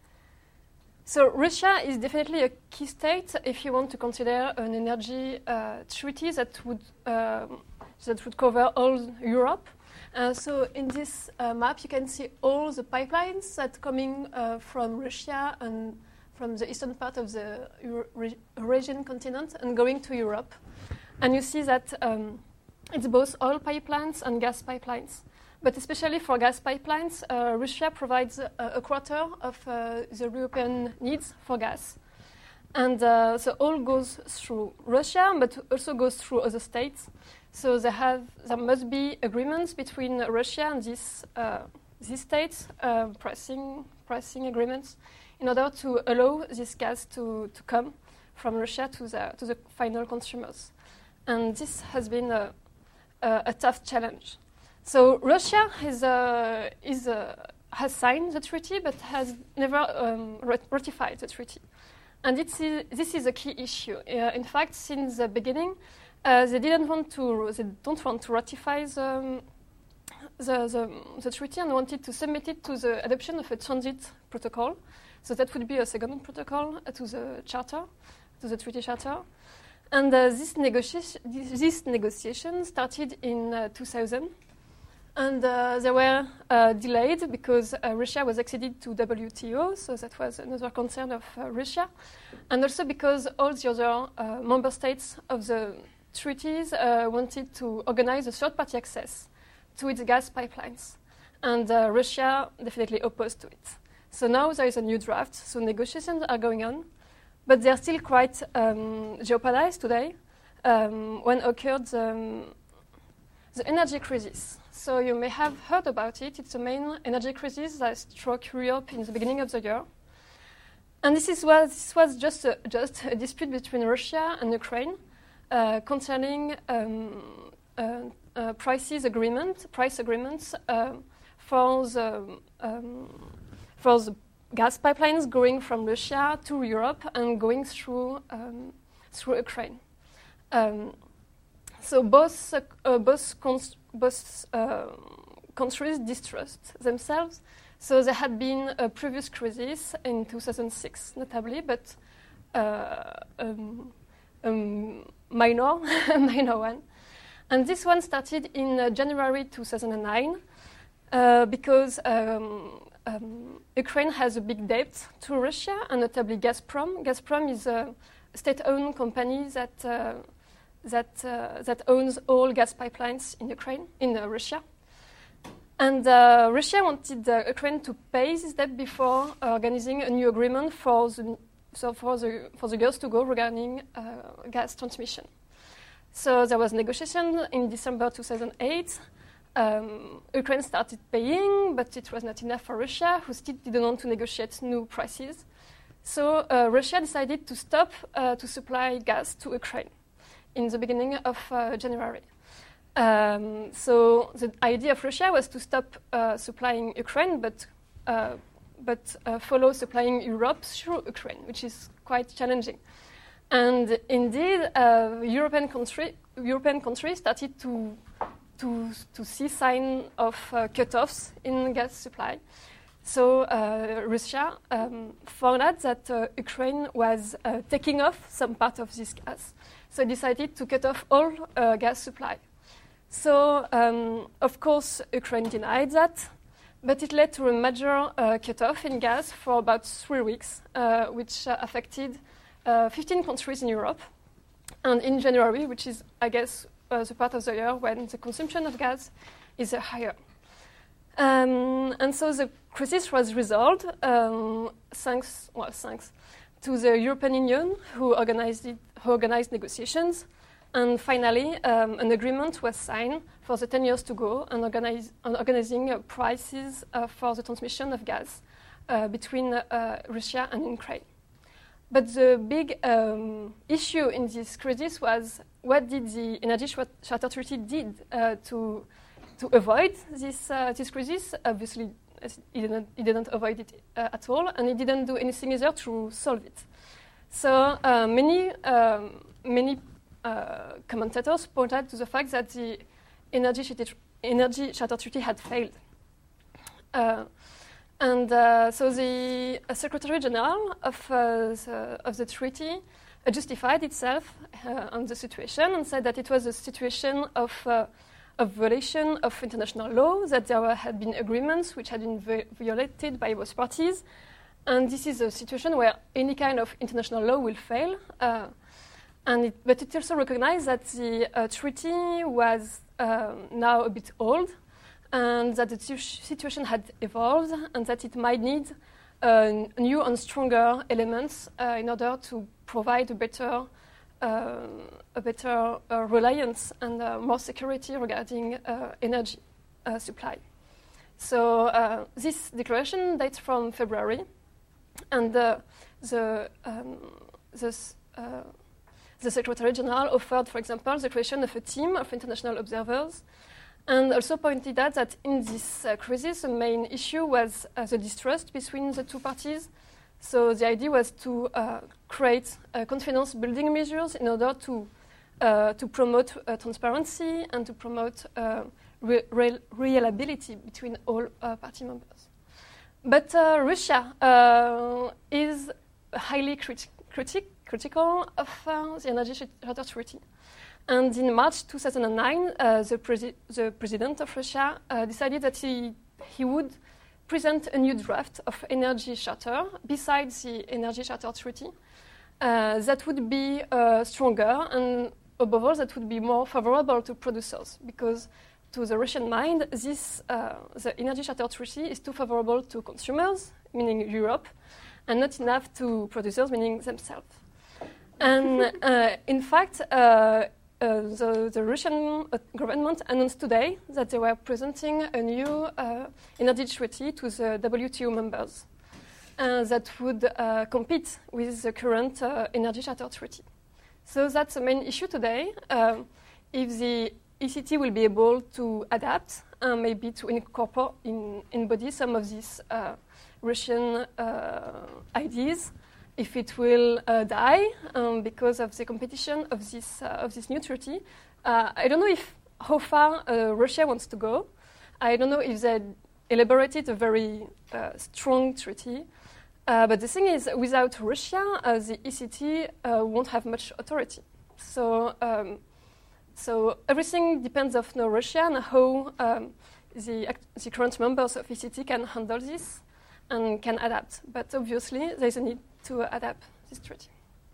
So Russia is definitely a key state if you want to consider an energy uh, treaty that would uh, that would cover all Europe. Uh, so in this uh, map, you can see all the pipelines that are coming uh, from Russia and from the eastern part of the Euro- Eurasian continent and going to Europe. And you see that um, it's both oil pipelines and gas pipelines. But especially for gas pipelines, uh, Russia provides uh, a quarter of uh, the European needs for gas. And uh, so all goes through Russia, but also goes through other states. So they have, there must be agreements between Russia and these, uh, these states, uh, pricing, pricing agreements, in order to allow this gas to, to come from Russia to the, to the final consumers. And this has been a, a, a tough challenge. So Russia is, uh, is, uh, has signed the treaty but has never um, rat- ratified the treaty. And it's, uh, this is a key issue. Uh, in fact, since the beginning, uh, they didn't want to. They don't want to ratify the, um, the, the, the treaty and wanted to submit it to the adoption of a transit protocol. So that would be a second protocol uh, to the charter, to the treaty charter. And uh, this, negotia- this, this negotiation started in uh, two thousand. And uh, they were uh, delayed because uh, Russia was acceded to W T O, so that was another concern of uh, Russia. And also because all the other uh, member states of the treaties uh, wanted to organize a third-party access to its gas pipelines. And uh, Russia definitely opposed to it. So now there is a new draft, so negotiations are going on, but they are still quite um, jeopardized today um, when occurred um, the energy crisis. So you may have heard about it. It's the main energy crisis that struck Europe in the beginning of the year. And this, is what, this was just a, just a dispute between Russia and Ukraine uh, concerning um, uh, uh, prices agreement, price agreements uh, for, the, um, for the gas pipelines going from Russia to Europe and going through, um, through Ukraine. Um, so both, uh, both cons- both uh, countries distrust themselves. So there had been a previous crisis in two thousand six, notably, but uh, um, um, minor, minor one. And this one started in uh, January two thousand nine uh, because um, um, Ukraine has a big debt to Russia, and notably Gazprom. Gazprom is a state-owned company that uh, that uh, that owns all gas pipelines in Ukraine, in uh, Russia. And uh, Russia wanted uh, Ukraine to pay this debt before uh, organizing a new agreement for the so for the for the years to go regarding uh, gas transmission. So there was negotiation in December two thousand eight. Um, Ukraine started paying, but it was not enough for Russia, who still didn't want to negotiate new prices. So uh, Russia decided to stop uh, to supply gas to Ukraine in the beginning of uh, January. Um, so the idea of Russia was to stop uh, supplying Ukraine, but uh, but uh, follow supplying Europe through Ukraine, which is quite challenging. And indeed, uh, European country European countries started to to to see signs of uh, cutoffs in gas supply. So uh, Russia um, found out that uh, Ukraine was uh, taking off some part of this gas. So decided to cut off all uh, gas supply. So, um, of course, Ukraine denied that, but it led to a major uh, cut-off in gas for about three weeks, uh, which uh, affected uh, fifteen countries in Europe. And in January, which is, I guess, uh, the part of the year when the consumption of gas is uh, higher. Um, and so the crisis was resolved um, thanks, well, thanks to the European Union, who organized it, who organized negotiations, and finally um, an agreement was signed for the ten years to go and organize, on organizing uh, prices uh, for the transmission of gas uh, between uh, Russia and Ukraine. But the big um, issue in this crisis was what did the Energy Charter Treaty did uh, to to avoid this uh, this crisis? Obviously, it didn't, it didn't avoid it uh, at all, and it didn't do anything either to solve it. So uh, many um, many uh, commentators point out to the fact that the Energy Charter, Energy Charter Treaty had failed. Uh, and uh, so the uh, Secretary General of, uh, the, of the treaty uh, justified itself uh, on the situation and said that it was a situation of uh, of violation of international law, that there were, had been agreements which had been vi- violated by both parties. And this is a situation where any kind of international law will fail. Uh, and it, but it also recognized that the uh, treaty was um, now a bit old, and that the situation had evolved, and that it might need uh, new and stronger elements uh, in order to provide a better Uh, a better uh, reliance and uh, more security regarding uh, energy uh, supply. So uh, this declaration dates from February, and uh, the um, this, uh, the Secretary General offered, for example, the creation of a team of international observers, and also pointed out that in this uh, crisis, the main issue was uh, the distrust between the two parties. So the idea was to uh, create uh, confidence-building measures in order to uh, to promote uh, transparency and to promote uh, re- re- reliability between all uh, party members. But uh, Russia uh, is highly criti- criti- critical of uh, the Energy Charter Treaty. And in March two thousand nine, uh, the, presi- the president of Russia uh, decided that he, he would present a new draft of Energy Charter besides the Energy Charter Treaty uh, that would be uh, stronger and above all that would be more favorable to producers, because to the Russian mind, this uh, the Energy Charter Treaty is too favorable to consumers, meaning Europe, and not enough to producers, meaning themselves. And uh, in fact, uh, uh, the, the Russian uh, government announced today that they were presenting a new uh, energy treaty to the W T O members uh, that would uh, compete with the current uh, Energy Charter Treaty. So that's the main issue today. Uh, if the E C T will be able to adapt and maybe to incorporate, in, embody some of these uh, Russian uh, ideas, if it will uh, die um, because of the competition of this uh, of this new treaty. Uh, I don't know if how far uh, Russia wants to go. I don't know if they elaborated a very uh, strong treaty. Uh, but the thing is, without Russia, uh, the E C T uh, won't have much authority. So, um, so everything depends on no Russia and how um, the, act- the current members of E C T can handle this and can adapt. But obviously, there is a need to adapt this treaty.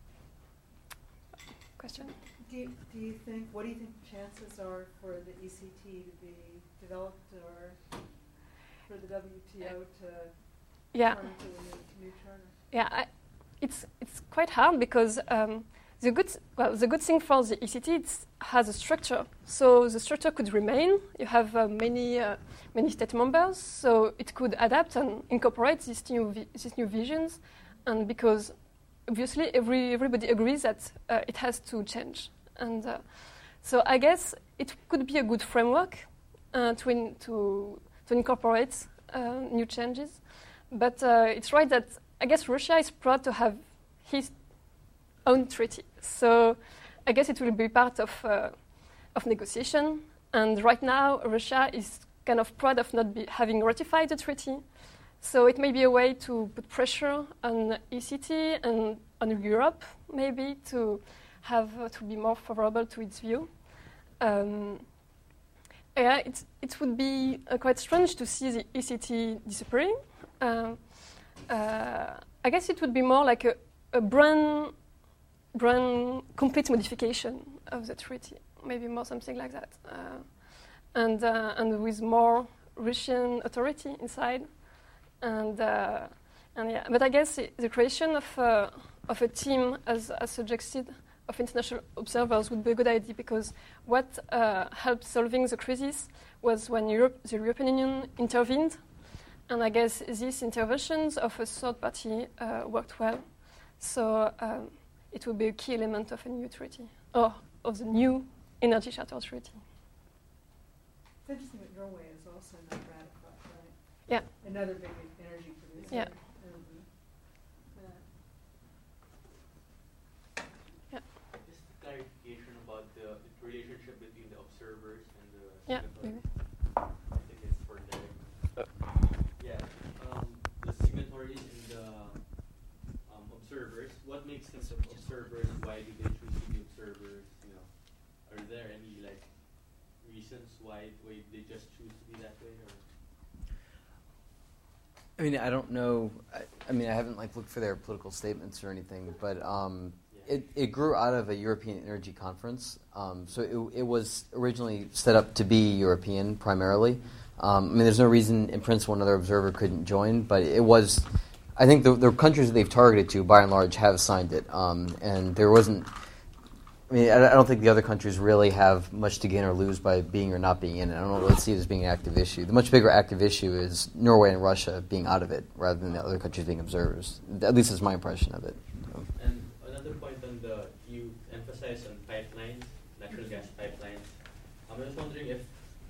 Question? Do you, do you think, what do you think the chances are for the E C T to be developed or for the W T O to yeah. turn to a new, new charter? Yeah, I, it's it's quite hard because um, the good well the good thing for the E C T it has a structure, so the structure could remain. You have uh, many uh, many state members, so it could adapt and incorporate these new vi- these new visions, and because obviously every everybody agrees that uh, it has to change, and uh, so I guess it could be a good framework uh, to in, to to incorporate uh, new changes. But uh, it's right that I guess Russia is proud to have his own treaty. So I guess it will be part of uh, of negotiation. And right now, Russia is kind of proud of not be having ratified the treaty. So it may be a way to put pressure on E C T and on Europe, maybe to have uh, to be more favorable to its view. Um, yeah, it it would be uh, quite strange to see the E C T disappearing. Uh, uh, I guess it would be more like a, a brand, brand complete modification of the treaty, maybe more something like that, uh, and uh, and with more Russian authority inside, and uh, and yeah. But I guess the, the creation of uh, of a team, as as suggested, of international observers would be a good idea, because what uh, helped solving the crisis was when Europe, the European Union intervened. And I guess these interventions of a third party uh, worked well. So um, it will be a key element of a new treaty, or of the new Energy Charter Treaty. It's interesting that Norway is also not ratified, right? Yeah. Another big energy producer. Yeah. Um, yeah. Just clarification about the, the relationship between the observers and the yeah. signatories. I think it's for Derek. Yeah, um, the signatories and the um, observers. What makes them observers? Why do they choose to be observers? You know, are there any like reasons why, why they just choose to be that way? Or? I mean, I don't know. I, I mean, I haven't like looked for their political statements or anything, but um, yeah. it it grew out of a European Energy Conference. Um, so it it was originally set up to be European primarily. Um, I mean, there's no reason in principle another observer couldn't join, but it was, I think the, the countries that they've targeted to, by and large, have signed it. Um, and there wasn't, I mean, I, I don't think the other countries really have much to gain or lose by being or not being in it. I don't really see it as being an active issue. The much bigger active issue is Norway and Russia being out of it, rather than the other countries being observers. At least that's my impression of it. So. And another point on the, you emphasize on pipelines, natural gas pipelines. I'm just wondering if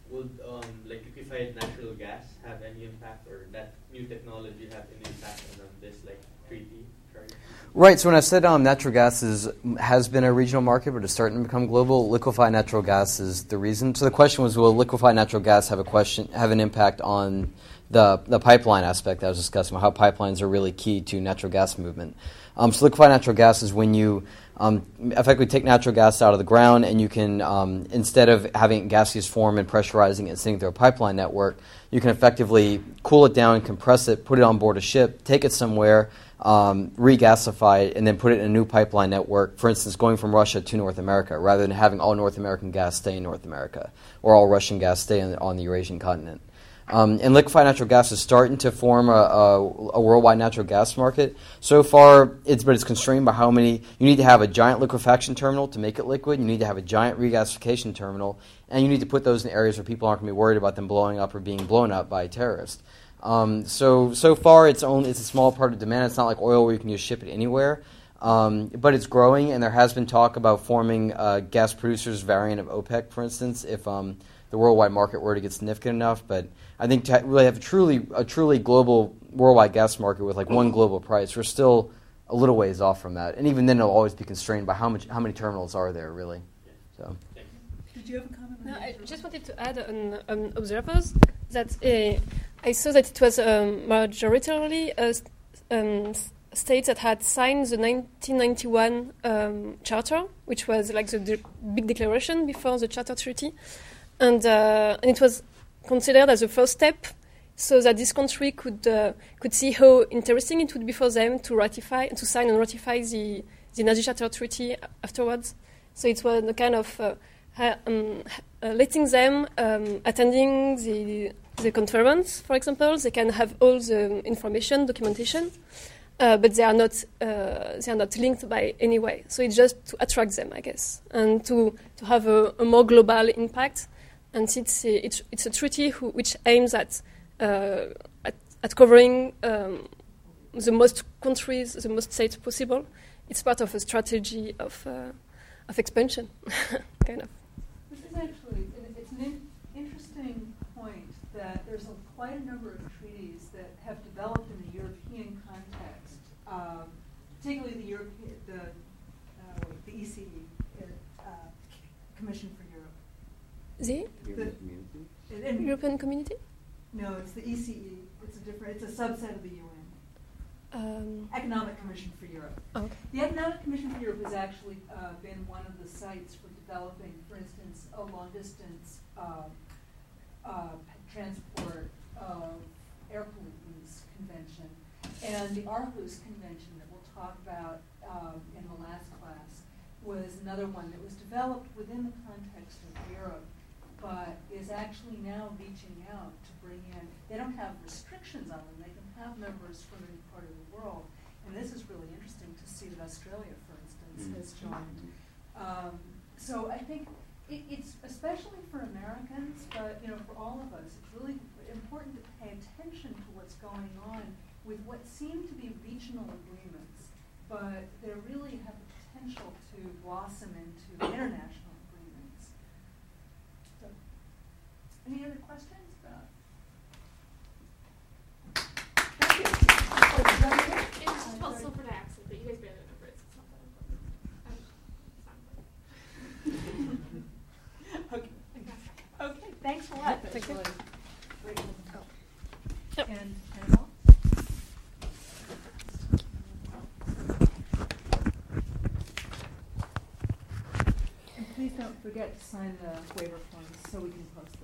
would um, like liquefied natural gas have any impact, or that new technology have any impact on um, this like treaty? Right. So when I said um, natural gas is, has been a regional market, but it's starting to become global, liquefied natural gas is the reason. So the question was, will liquefied natural gas have a question have an impact on the the pipeline aspect that I was discussing, how pipelines are really key to natural gas movement. Um, so liquefied natural gas is when you um, effectively take natural gas out of the ground, and you can, um, instead of having gaseous form and pressurizing it and sitting through a pipeline network, you can effectively cool it down, compress it, put it on board a ship, take it somewhere, um, regasify it, and then put it in a new pipeline network, for instance, going from Russia to North America, rather than having all North American gas stay in North America or all Russian gas stay on, on the Eurasian continent. Um, and liquefied natural gas is starting to form a, a, a worldwide natural gas market. So far, it's but it's constrained by how many. You need to have a giant liquefaction terminal to make it liquid. You need to have a giant regasification terminal, and you need to put those in areas where people aren't going to be worried about them blowing up or being blown up by terrorists. Um, so so far, it's only it's a small part of demand. It's not like oil where you can just ship it anywhere. Um, but it's growing, and there has been talk about forming a gas producers variant of OPEC, for instance, if um, the worldwide market were to get significant enough. But I think to really have a truly a truly global worldwide gas market with like one global price, we're still a little ways off from that. And even then, it'll always be constrained by how much how many terminals are there, really. So. Did you have a comment? No, I just wanted to add on um, observers that uh, I saw that it was um, majoritarily uh, um, states that had signed the nineteen ninety-one um, Charter, which was like the de- big declaration before the Charter Treaty, and uh, and it was considered as a first step, so that this country could uh, could see how interesting it would be for them to ratify, to sign and ratify the the Nazi Charter Treaty afterwards. So it was a kind of uh, ha, um, uh, letting them um, attending the the conference, for example. They can have all the information, documentation, uh, but they are not uh, they are not linked by any way. So it's just to attract them, I guess, and to to have a, a more global impact. And it's a, it's, it's a treaty who, which aims at, uh, at at covering um, the most countries, the most states possible. It's part of a strategy of uh, of expansion, kind of. This is actually it's an in- interesting point that there's a, quite a number of treaties that have developed in the European context, um, particularly the European the uh, wait, the E C E, uh, Commission for Europe. The, the in European Community? No, it's the E C E. It's a different. It's a subset of the U N. Um, Economic Commission for Europe. Okay. The Economic Commission for Europe has actually uh, been one of the sites for developing, for instance, a long-distance uh, uh, transport of air pollutants convention, and the Aarhus Convention that we'll talk about um, in the last class was another one that was developed within the context of Europe, but is actually now reaching out to bring in, they don't have restrictions on them, they can have members from any part of the world. And this is really interesting to see that Australia, for instance, mm-hmm. has joined. Um, so I think it, it's especially for Americans, but you know, for all of us, it's really important to pay attention to what's going on with what seem to be regional agreements, but they really have the potential to blossom into international agreements. So, any other questions about? Thank you. Oh, is that okay? It's well, still for the accent, but you guys barely remember it, so it's not that important. Um, okay. Okay. Thanks a lot. Thank you. Great. Oh. Yep. And Annabelle? And please don't forget to sign the waiver forms so we can post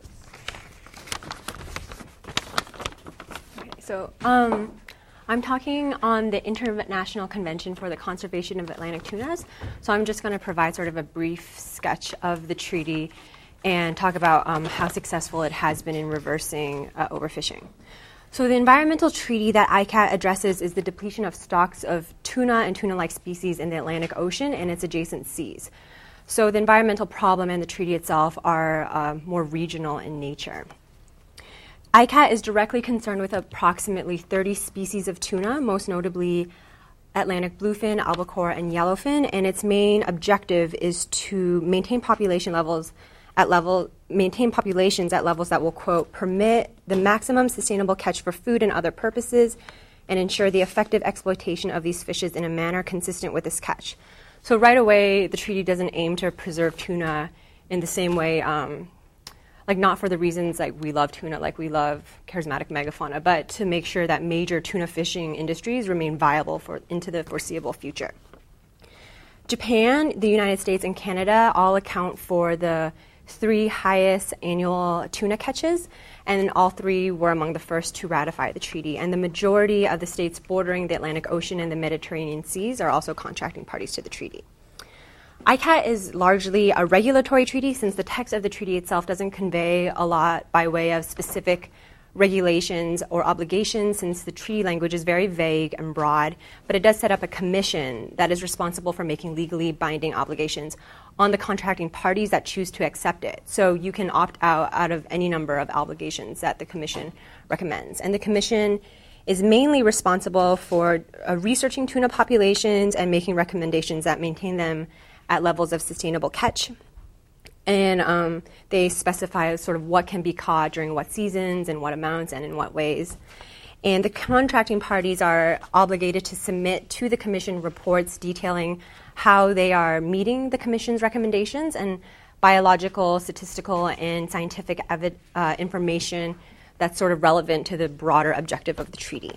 this. Okay, so um, I'm talking on the International Convention for the Conservation of Atlantic Tunas. So I'm just going to provide sort of a brief sketch of the treaty and talk about um, how successful it has been in reversing uh, overfishing. So the environmental treaty that I C A T addresses is the depletion of stocks of tuna and tuna-like species in the Atlantic Ocean and its adjacent seas. So the environmental problem and the treaty itself are uh, more regional in nature. I C A T is directly concerned with approximately thirty species of tuna, most notably Atlantic bluefin, albacore, and yellowfin, and its main objective is to maintain population levels at level, maintain populations at levels that will, quote, permit the maximum sustainable catch for food and other purposes, and ensure the effective exploitation of these fishes in a manner consistent with this catch. So right away, the treaty doesn't aim to preserve tuna in the same way, um, like not for the reasons like we love tuna, like we love charismatic megafauna, but to make sure that major tuna fishing industries remain viable for into the foreseeable future. Japan, the United States, and Canada all account for the three highest annual tuna catches, and all three were among the first to ratify the treaty. And the majority of the states bordering the Atlantic Ocean and the Mediterranean seas are also contracting parties to the treaty. I CAT is largely a regulatory treaty, since the text of the treaty itself doesn't convey a lot by way of specific regulations or obligations, since the treaty language is very vague and broad, but it does set up a commission that is responsible for making legally binding obligations on the contracting parties that choose to accept it. So you can opt out out of any number of obligations that the commission recommends. And the commission is mainly responsible for uh, researching tuna populations and making recommendations that maintain them at levels of sustainable catch. And um, they specify sort of what can be caught during what seasons and what amounts and in what ways. And the contracting parties are obligated to submit to the commission reports detailing how they are meeting the commission's recommendations and biological, statistical, and scientific evi- uh, information that's sort of relevant to the broader objective of the treaty.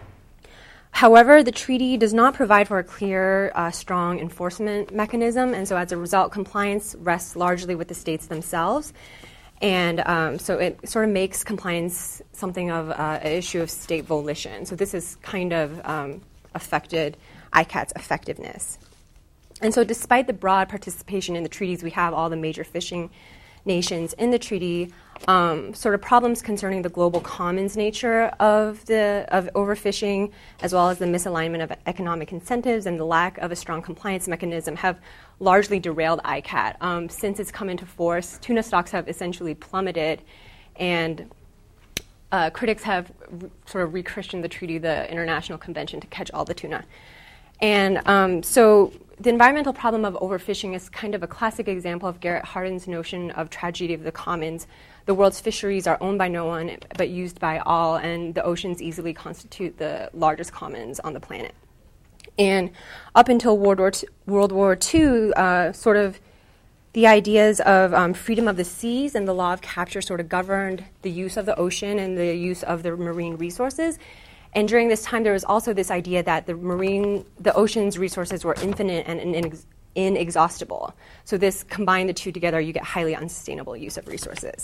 However, the treaty does not provide for a clear, uh, strong enforcement mechanism, and so as a result, compliance rests largely with the states themselves. And um, so it sort of makes compliance something of uh, an issue of state volition. So this has kind of um, affected I CAT's effectiveness. And so despite the broad participation in the treaties, we have all the major fishing nations in the treaty, um, sort of problems concerning the global commons nature of the of overfishing, as well as the misalignment of economic incentives and the lack of a strong compliance mechanism, have largely derailed I CAT. Um, since it's come into force, tuna stocks have essentially plummeted, and uh, critics have re- sort of re-christened the treaty the International Convention to catch all the tuna. And um, so the environmental problem of overfishing is kind of a classic example of Garrett Hardin's notion of tragedy of the commons. The world's fisheries are owned by no one but used by all, and the oceans easily constitute the largest commons on the planet. And up until World War Two, World War Two uh, sort of the ideas of um, freedom of the seas and the law of capture sort of governed the use of the ocean and the use of the marine resources. And during this time, there was also this idea that the marine, the ocean's resources were infinite and inex- inexhaustible. So this, combine the two together, you get highly unsustainable use of resources.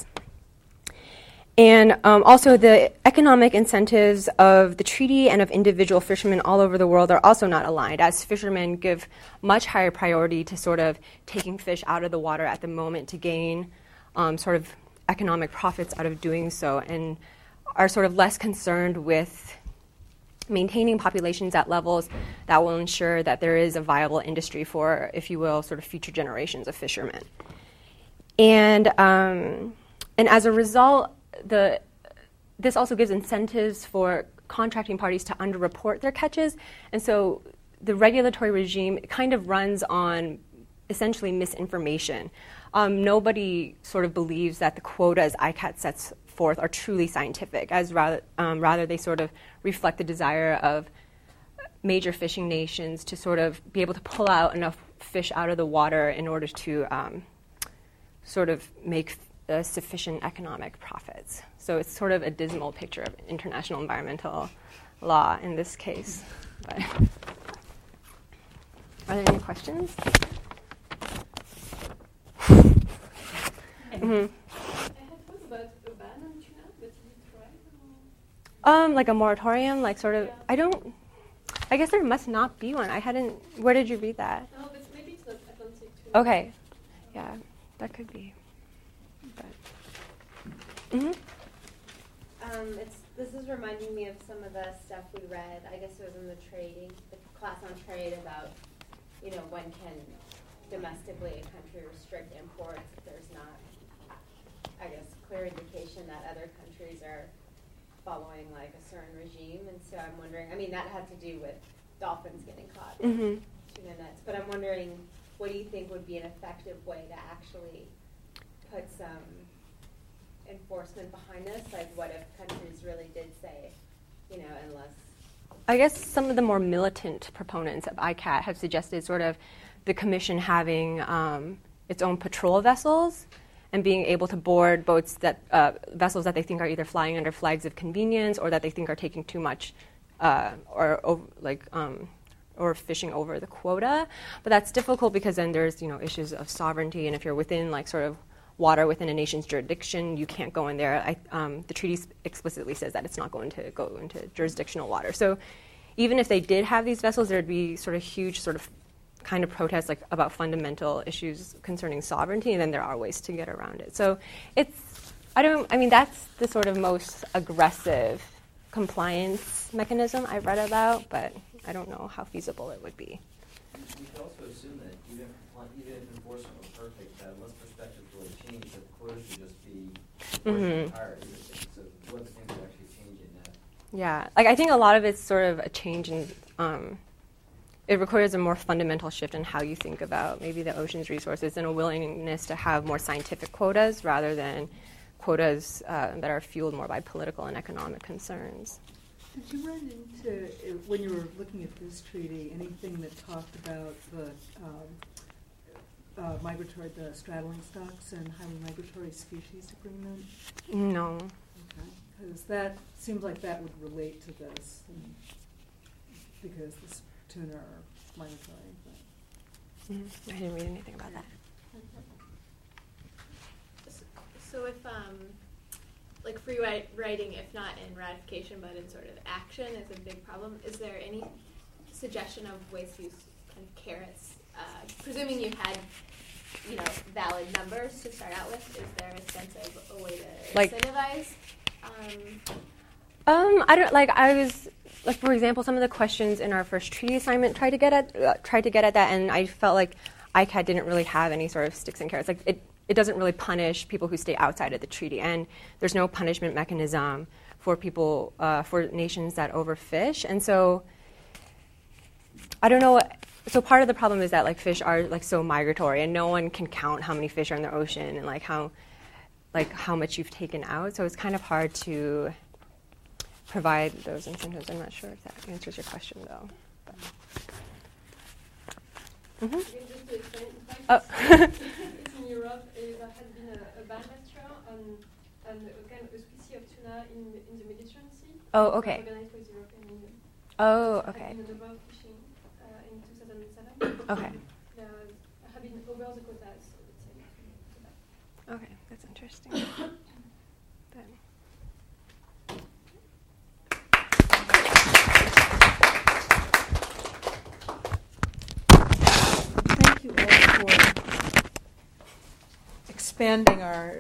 And um, also the economic incentives of the treaty and of individual fishermen all over the world are also not aligned, as fishermen give much higher priority to sort of taking fish out of the water at the moment to gain um, sort of economic profits out of doing so, and are sort of less concerned with maintaining populations at levels that will ensure that there is a viable industry for, if you will, sort of future generations of fishermen. And um, and as a result, the this also gives incentives for contracting parties to underreport their catches. And so the regulatory regime kind of runs on essentially misinformation. Um, nobody sort of believes that the quotas I CAT sets forth are truly scientific, as rather, um, rather they sort of reflect the desire of major fishing nations to sort of be able to pull out enough fish out of the water in order to um, sort of make uh, sufficient economic profits. So it's sort of a dismal picture of international environmental law in this case. But are there any questions? Mm-hmm. Um, like a moratorium, like sort of. Yeah. I don't. I guess there must not be one. I hadn't. Where did you read that? No, but maybe it's not Atlantic too. Okay, yeah, that could be. But. Mm-hmm. Um, it's this is reminding me of some of the stuff we read. I guess it was in the trade, the class on trade about, you know, when can domestically a country restrict imports if there's not, I guess, clear indication that other countries are following like a certain regime. And so I'm wondering, I mean, that had to do with dolphins getting caught in mm-hmm. tuna nets, but I'm wondering, what do you think would be an effective way to actually put some enforcement behind this? Like, what if countries really did say, you know, unless... I guess some of the more militant proponents of I C A T have suggested sort of the Commission having um, its own patrol vessels and being able to board boats that uh, vessels that they think are either flying under flags of convenience or that they think are taking too much uh, or over, like um, or fishing over the quota. But that's difficult because then there's, you know, issues of sovereignty, and if you're within like sort of water within a nation's jurisdiction, you can't go in there. I, um, the treaty explicitly says that it's not going to go into jurisdictional water. So even if they did have these vessels, there'd be sort of huge sort of kind of protests like about fundamental issues concerning sovereignty, and then there are ways to get around it. So it's, I don't, I mean, that's the sort of most aggressive compliance mechanism I've read about, but I don't know how feasible it would be. We could also assume that even if, even if enforcement was perfect, that unless perspectives really change, that the quotas would just be Mm-hmm. higher. So what the things would actually change in that? Yeah, like I think a lot of it's sort of a change in, um, it requires a more fundamental shift in how you think about maybe the ocean's resources and a willingness to have more scientific quotas rather than quotas uh, that are fueled more by political and economic concerns. Did you run into, uh, when you were looking at this treaty, anything that talked about the um, uh, migratory, the straddling stocks and highly migratory species agreement? No. Okay, because that seems like that would relate to this, and because the tuna are migratory. But. Mm-hmm. I didn't read anything about that. So if, um, like free ri- writing, if not in ratification, but in sort of action is a big problem, is there any suggestion of ways to use kind of carrots? Uh, presuming you had, you know, valid numbers to start out with, is there a sense of a way to like, incentivize? Um, um, I don't, like, I was, like, for example, some of the questions in our first treaty assignment tried to get at, uh, tried to get at that, and I felt like I C A T didn't really have any sort of sticks and carrots. Like, it, It doesn't really punish people who stay outside of the treaty, and there's no punishment mechanism for people, uh, for nations that overfish. And so, I don't know. So part of the problem is that like fish are like so migratory, and no one can count how many fish are in the ocean and like how, like how much you've taken out. So it's kind of hard to provide those incentives. I'm not sure if that answers your question, though. But. Mm-hmm. Just to explain, in fact, oh. it's in Europe, uh, there has been a, a ban last year on, on a kind of a species of tuna in, in the Mediterranean Sea. Oh, okay. Organized with the European Union. Oh, There okay. has been a number of fishing uh, in two thousand seven. Okay. There have been over the quotas, so let's say. Okay, that's interesting. But. Thank you all for expanding our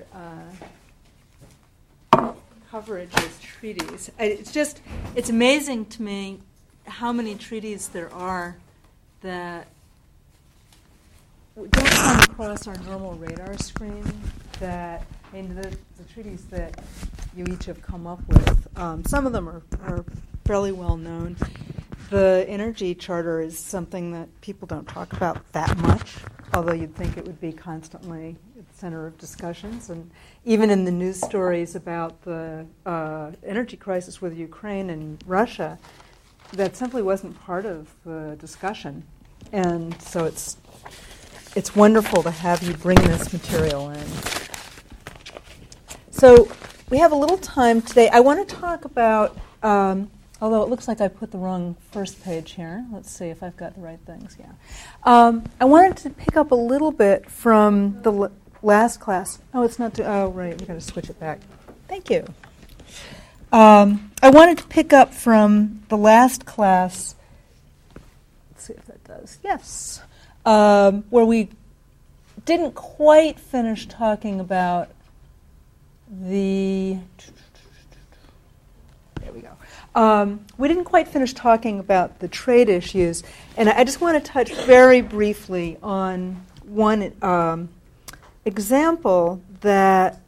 uh, coverage of treaties. I, it's just, it's amazing to me how many treaties there are that don't come across our normal radar screen, that, I mean, the, the treaties that you each have come up with, um, some of them are, are fairly well known. The Energy Charter is something that people don't talk about that much, although you'd think it would be constantly at the center of discussions. And even in the news stories about the uh, energy crisis with Ukraine and Russia, that simply wasn't part of the discussion. And so it's it's wonderful to have you bring this material in. So we have a little time today. I want to talk about, um, although it looks like I put the wrong first page here. Let's see if I've got the right things. Yeah. Um, I wanted to pick up a little bit from the l- last class. Oh, it's not. To, oh, right. We've got to switch it back. Thank you. Um, I wanted to pick up from the last class. Let's see if that does. Yes. Um, where we didn't quite finish talking about the... There we go. Um, we didn't quite finish talking about the trade issues, and I just want to touch very briefly on one um, example that,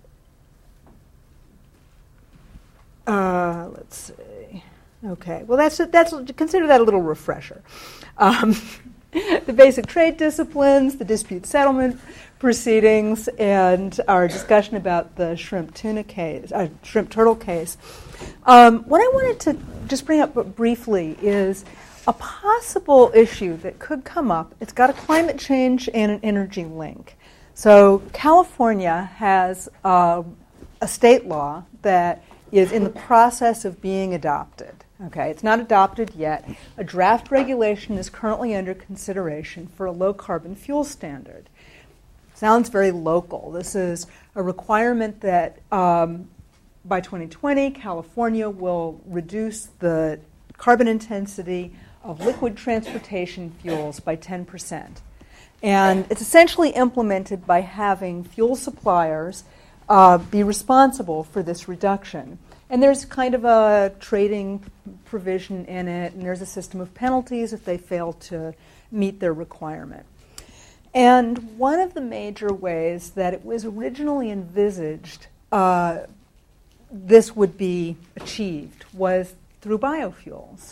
uh, let's see, okay, well that's, that's consider that a little refresher. Um, the basic trade disciplines, the dispute settlement proceedings and our discussion about the shrimp tuna case, uh, shrimp turtle case. Um, what I wanted to just bring up briefly is a possible issue that could come up. It's got a climate change and an energy link. So California has uh, a state law that is in the process of being adopted. Okay, it's not adopted yet. A draft regulation is currently under consideration for a low-carbon fuel standard. Sounds very local. This is a requirement that um, by twenty twenty, California will reduce the carbon intensity of liquid transportation fuels by ten percent. And it's essentially implemented by having fuel suppliers uh, be responsible for this reduction. And there's kind of a trading provision in it, and there's a system of penalties if they fail to meet their requirement. And one of the major ways that it was originally envisaged uh, this would be achieved was through biofuels.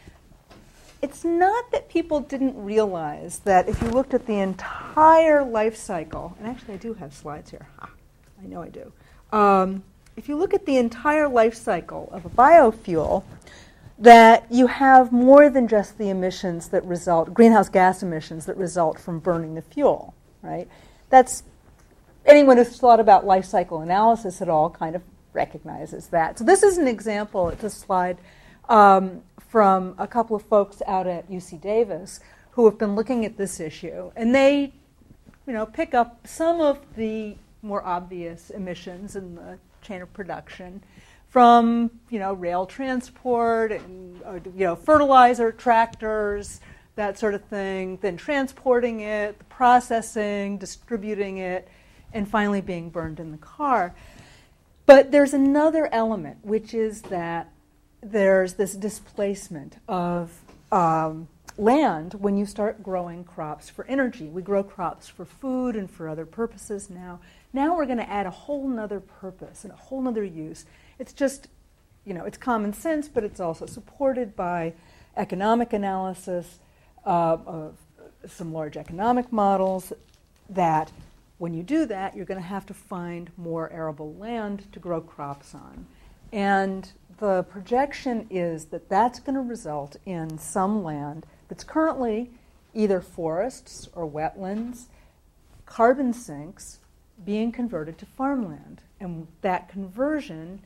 It's not that people didn't realize that if you looked at the entire life cycle, and actually I do have slides here. Ah, I know I do. Um, if you look at the entire life cycle of a biofuel, that you have more than just the emissions that result, greenhouse gas emissions that result from burning the fuel, right? That's, anyone who's thought about life cycle analysis at all kind of recognizes that. So this is an example, it's a slide um, from a couple of folks out at U C Davis who have been looking at this issue, and they, you know, pick up some of the more obvious emissions in the chain of production from, you know, rail transport and, uh, you know, fertilizer, tractors, that sort of thing, then transporting it, the processing, distributing it, and finally being burned in the car. But there's another element, which is that there's this displacement of um, land when you start growing crops for energy. We grow crops for food and for other purposes now. Now we're going to add a whole nother purpose and a whole nother use. It's just, you know, it's common sense, but it's also supported by economic analysis uh, of some large economic models that when you do that, you're going to have to find more arable land to grow crops on. And the projection is that that's going to result in some land that's currently either forests or wetlands, carbon sinks, being converted to farmland. And that conversion,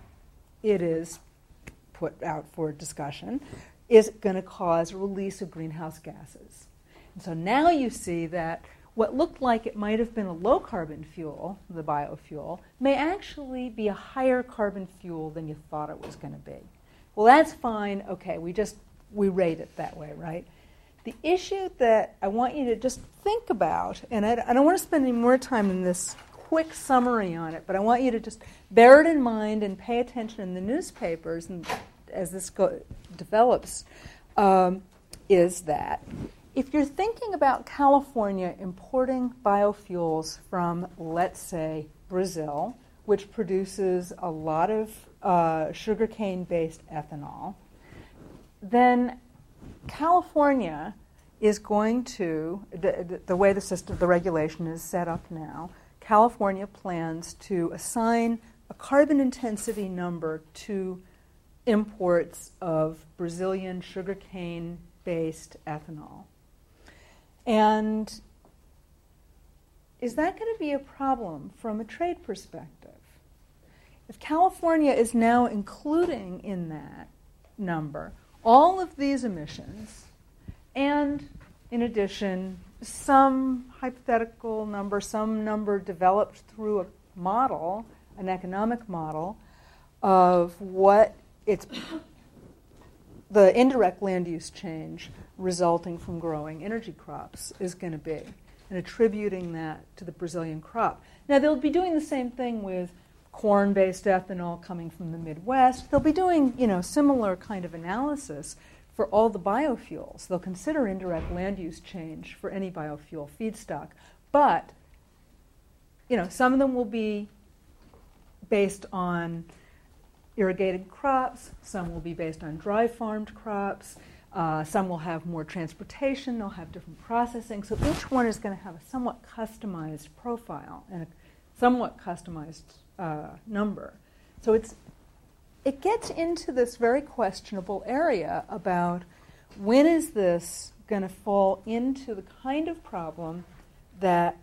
it is put out for discussion, is going to cause a release of greenhouse gases. And so now you see that what looked like it might have been a low-carbon fuel, the biofuel, may actually be a higher carbon fuel than you thought it was going to be. Well, that's fine. Okay, we just, we rate it that way, right? The issue that I want you to just think about, and I, I don't want to spend any more time in this quick summary on it, but I want you to just bear it in mind and pay attention in the newspapers and as this go, develops, um, is that if you're thinking about California importing biofuels from, let's say, Brazil, which produces a lot of uh, sugarcane-based ethanol, then California is going to, the, the way the system, the regulation is set up now, California plans to assign a carbon intensity number to imports of Brazilian sugarcane-based ethanol. And is that going to be a problem from a trade perspective? If California is now including in that number all of these emissions, and in addition, some hypothetical number, some number developed through a model, an economic model, of what it's the indirect land use change resulting from growing energy crops is going to be, and attributing that to the Brazilian crop. Now, they'll be doing the same thing with corn-based ethanol coming from the Midwest. They'll be doing, you know, similar kind of analysis for all the biofuels. They'll consider indirect land use change for any biofuel feedstock. But, you know, some of them will be based on irrigated crops. Some will be based on dry farmed crops. Uh, some will have more transportation, they'll have different processing. So each one is going to have a somewhat customized profile and a somewhat customized uh, number. So it's it gets into this very questionable area about when is this going to fall into the kind of problem that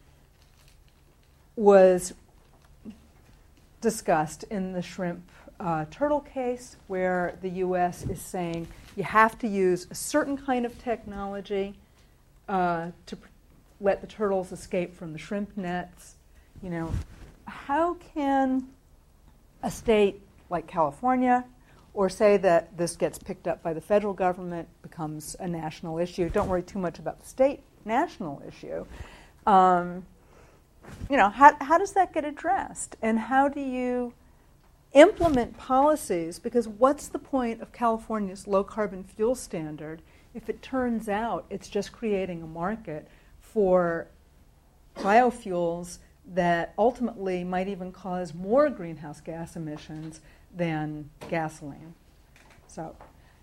was discussed in the shrimp uh, turtle case, where the U S is saying you have to use a certain kind of technology uh, to pr- let the turtles escape from the shrimp nets. You know, how can a state like California, or say that this gets picked up by the federal government, becomes a national issue? Don't worry too much about the state national issue. Um, you know, how, how does that get addressed? And how do you implement policies? Because what's the point of California's low-carbon fuel standard if it turns out it's just creating a market for biofuels that ultimately might even cause more greenhouse gas emissions than gasoline? So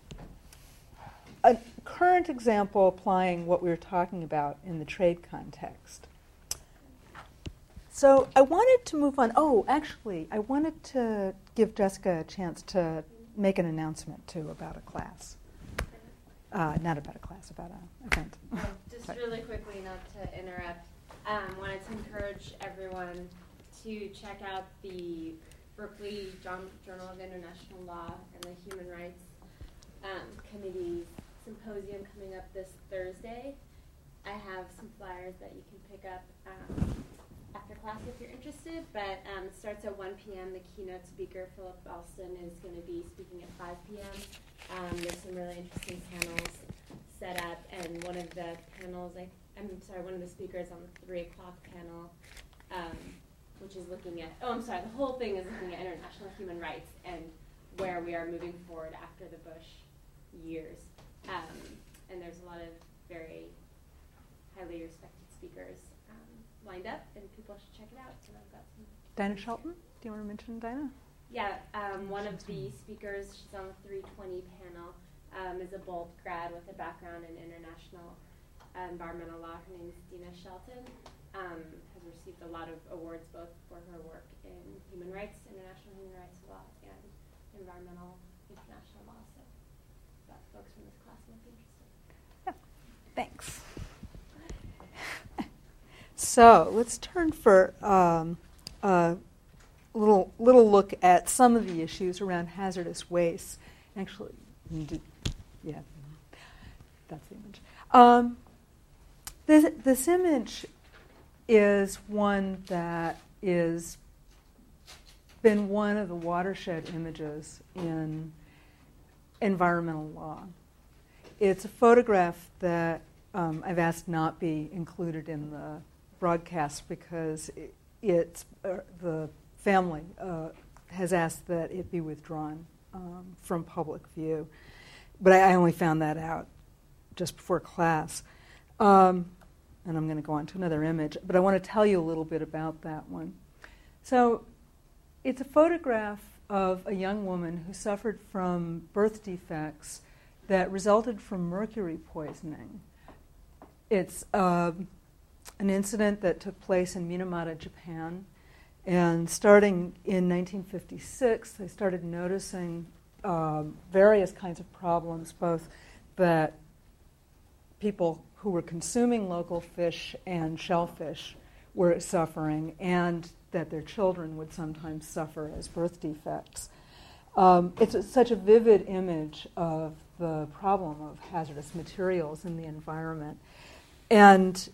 a current example applying what we were talking about in the trade context. So I wanted to move on. Oh, actually, I wanted to give Jessica a chance to make an announcement, too, about a class. Uh, not about a class, about an event. Oh, just really quickly, not to interrupt, um, wanted to encourage everyone to check out the Berkeley Journal of International Law and the Human Rights um, Committee symposium coming up this Thursday. I have some flyers that you can pick up um, after class if you're interested, but um, it starts at one p.m. The keynote speaker, Philip Alston, is going to be speaking at five p.m. Um, there's some really interesting panels set up, and one of the panels, I, I'm sorry, one of the speakers on the three o'clock panel, um, which is looking at, oh, I'm sorry, the whole thing is looking at international human rights and where we are moving forward after the Bush years. Um, and there's a lot of very highly respected speakers um, lined up, and people should check it out. And I've got some. Dinah Shelton? Do you want to mention Dinah? Yeah, um, one of the speakers, she's on the three twenty panel, um, is a Bolt grad with a background in international uh, environmental law. Her name is Dina Shelton. Um, has received a lot of awards both for her work in human rights, international human rights law, and environmental international law. So, that folks from this class might be interested. Yeah, thanks. So let's turn for um, a little little look at some of the issues around hazardous waste. Actually, yeah, that's the image. Um, this this image is one that is been one of the watershed images in environmental law. It's a photograph that um, I've asked not be included in the broadcast because it, it's uh, the family uh, has asked that it be withdrawn um, from public view. But I, I only found that out just before class. Um, and I'm going to go on to another image, but I want to tell you a little bit about that one. So it's a photograph of a young woman who suffered from birth defects that resulted from mercury poisoning. It's uh, an incident that took place in Minamata, Japan, and starting in nineteen fifty-six, they started noticing um, various kinds of problems, both that people who were consuming local fish and shellfish were suffering, and that their children would sometimes suffer as birth defects. Um, it's a, such a vivid image of the problem of hazardous materials in the environment. And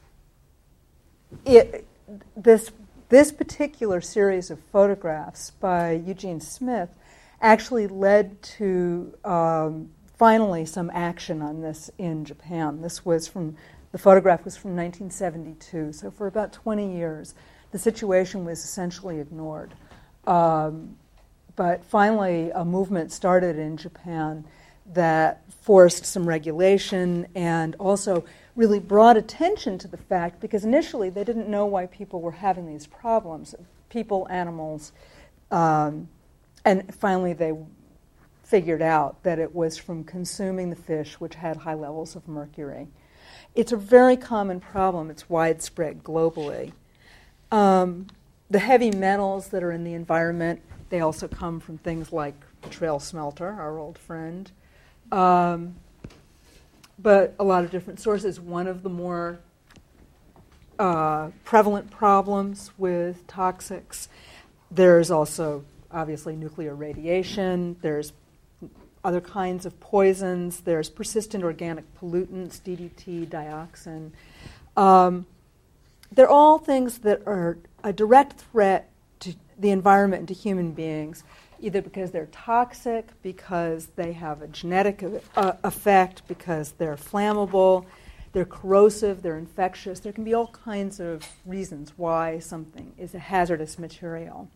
it, this, this particular series of photographs by Eugene Smith actually led to um, finally some action on this in Japan. This was from, the photograph was from nineteen seventy-two, so for about twenty years, the situation was essentially ignored. Um, but finally, a movement started in Japan that forced some regulation and also really brought attention to the fact, because initially they didn't know why people were having these problems, people, animals, um, and finally they figured out that it was from consuming the fish, which had high levels of mercury. It's a very common problem. It's widespread globally. Um, the heavy metals that are in the environment, they also come from things like Trail Smelter, our old friend, um, but a lot of different sources. One of the more uh, prevalent problems with toxics, there's also obviously nuclear radiation, there's other kinds of poisons, there's persistent organic pollutants, D D T, dioxin. Um, they're all things that are a direct threat to the environment and to human beings, either because they're toxic, because they have a genetic uh, effect, because they're flammable, they're corrosive, they're infectious. There can be all kinds of reasons why something is a hazardous material.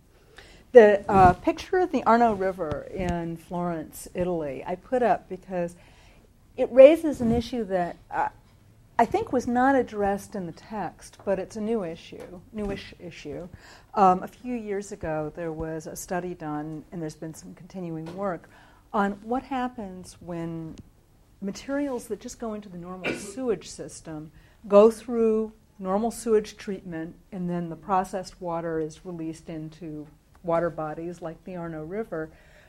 The uh, picture of the Arno River in Florence, Italy, I put up because it raises an issue that uh, I think was not addressed in the text, but it's a new issue, newish issue. Um, a few years ago, there was a study done, and there's been some continuing work, on what happens when materials that just go into the normal sewage system go through normal sewage treatment, and then the processed water is released into water bodies like the Arno River.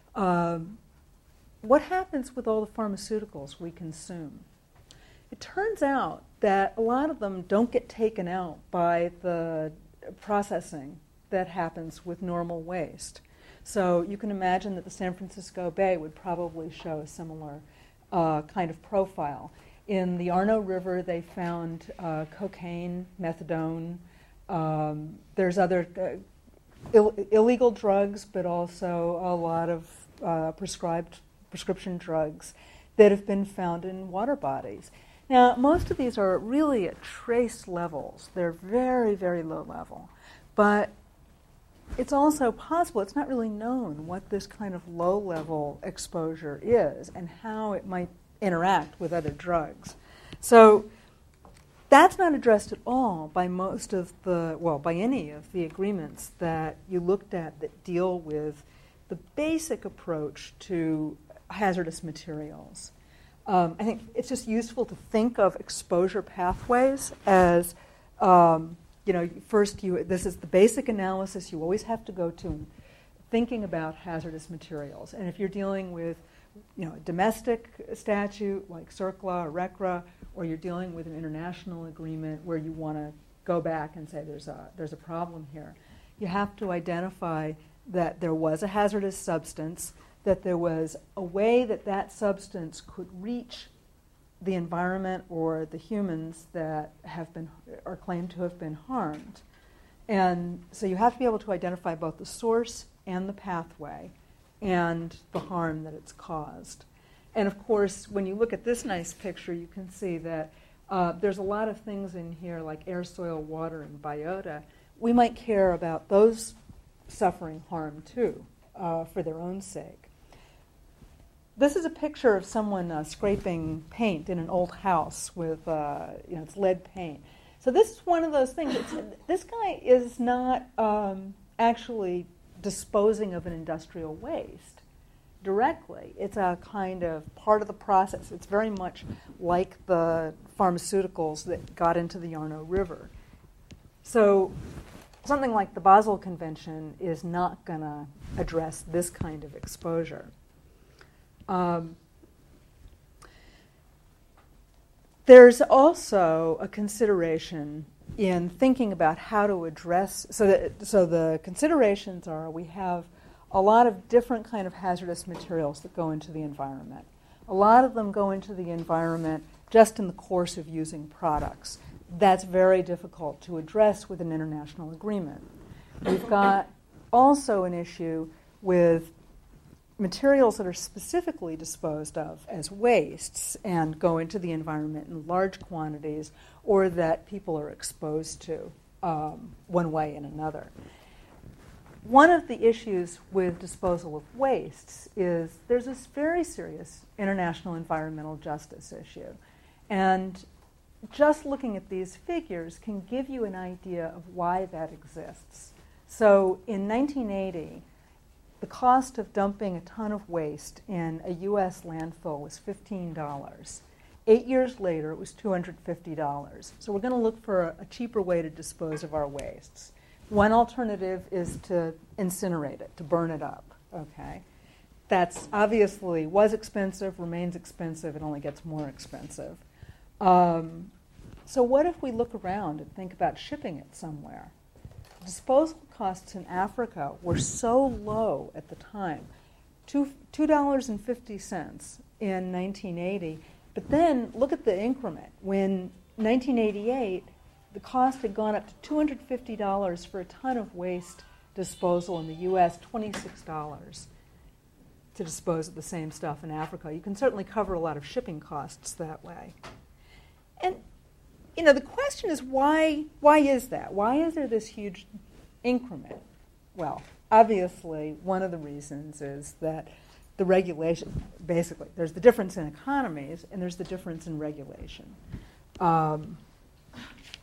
Um, what happens with all the pharmaceuticals we consume? It turns out that a lot of them don't get taken out by the processing that happens with normal waste. So you can imagine that the San Francisco Bay would probably show a similar uh, kind of profile. In the Arno River, they found uh, cocaine, methadone. Um, there's other uh, Ill- illegal drugs, but also a lot of uh, prescribed prescription drugs that have been found in water bodies. Now, most of these are really at trace levels. They're very, very low level. But it's also possible, it's not really known what this kind of low-level exposure is and how it might interact with other drugs. So that's not addressed at all by most of the, well, by any of the agreements that you looked at that deal with the basic approach to hazardous materials. Um, I think it's just useful to think of exposure pathways as, um, you know, first you, this is the basic analysis you always have to go to thinking about hazardous materials. And if you're dealing with, you know, a domestic statute like CERCLA or RCRA, or you're dealing with an international agreement where you want to go back and say there's a, there's a problem here, you have to identify that there was a hazardous substance, that there was a way that that substance could reach the environment or the humans that have been are claimed to have been harmed. And so you have to be able to identify both the source and the pathway and the harm that it's caused. And of course, when you look at this nice picture, you can see that uh, there's a lot of things in here like air, soil, water, and biota. We might care about those suffering harm too, uh, for their own sake. This is a picture of someone uh, scraping paint in an old house with, uh, you know, it's lead paint. So this is one of those things. It's, this guy is not um, actually disposing of an industrial waste directly. It's a kind of part of the process. It's very much like the pharmaceuticals that got into the Arno River. So something like the Basel Convention is not going to address this kind of exposure. Um, there's also a consideration in thinking about how to address, so that, so the considerations are we have a lot of different kind of hazardous materials that go into the environment. A lot of them go into the environment just in the course of using products. That's very difficult to address with an international agreement. We've got also an issue with materials that are specifically disposed of as wastes and go into the environment in large quantities, or that people are exposed to um, one way and another. One of the issues with disposal of wastes is there's this very serious international environmental justice issue. And just looking at these figures can give you an idea of why that exists. So in nineteen eighty, the cost of dumping a ton of waste in a U S landfill was fifteen dollars. Eight years later, it was two hundred fifty dollars. So we're going to look for a, a cheaper way to dispose of our wastes. One alternative is to incinerate it, to burn it up. Okay, that's obviously was expensive, remains expensive, it only gets more expensive. Um, so what if we look around and think about shipping it somewhere? Disposal costs in Africa were so low at the time, two two dollars and fifty cents in nineteen eighty. But then look at the increment. When nineteen eighty-eight, the cost had gone up to two hundred fifty dollars for a ton of waste disposal in the U S, twenty-six dollars to dispose of the same stuff in Africa. You can certainly cover a lot of shipping costs that way. And you know, the question is why, why is that? Why is there this huge increment? Well, obviously, one of the reasons is that the regulation, basically, there's the difference in economies and there's the difference in regulation. Um, I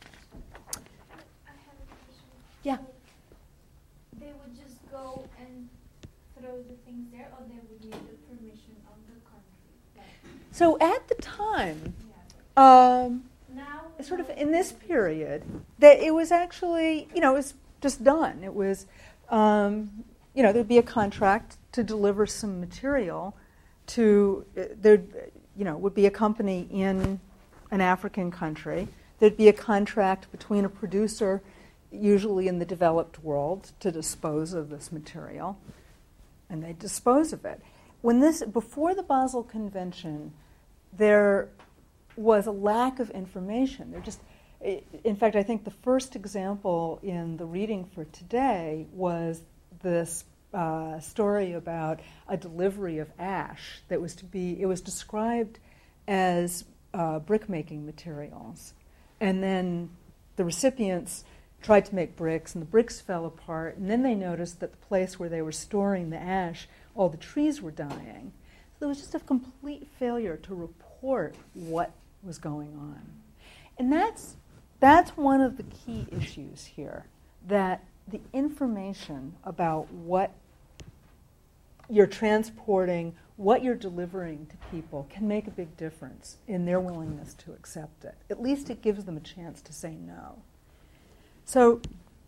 have a question. Yeah. So they would just go and throw the things there, or they would need the permission of the country? Like, so at the time, yeah. um, now, sort of in this period, that it was actually, you know, it was just done. It was, um, you know, there'd be a contract to deliver some material to, uh, there, you know, would be a company in an African country. There'd be a contract between a producer, usually in the developed world, to dispose of this material, and they dispose of it. When this, before the Basel Convention, there was a lack of information. There just, in fact, I think the first example in the reading for today was this uh, story about a delivery of ash that was to be, it was described as uh, brick-making materials. And then the recipients tried to make bricks, and the bricks fell apart, and then they noticed that the place where they were storing the ash, all the trees were dying. So there was just a complete failure to report what was going on. And that's, that's one of the key issues here, that the information about what you're transporting, what you're delivering to people can make a big difference in their willingness to accept it. At least it gives them a chance to say no. So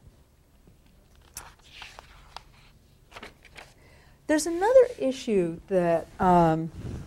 there's another issue that um,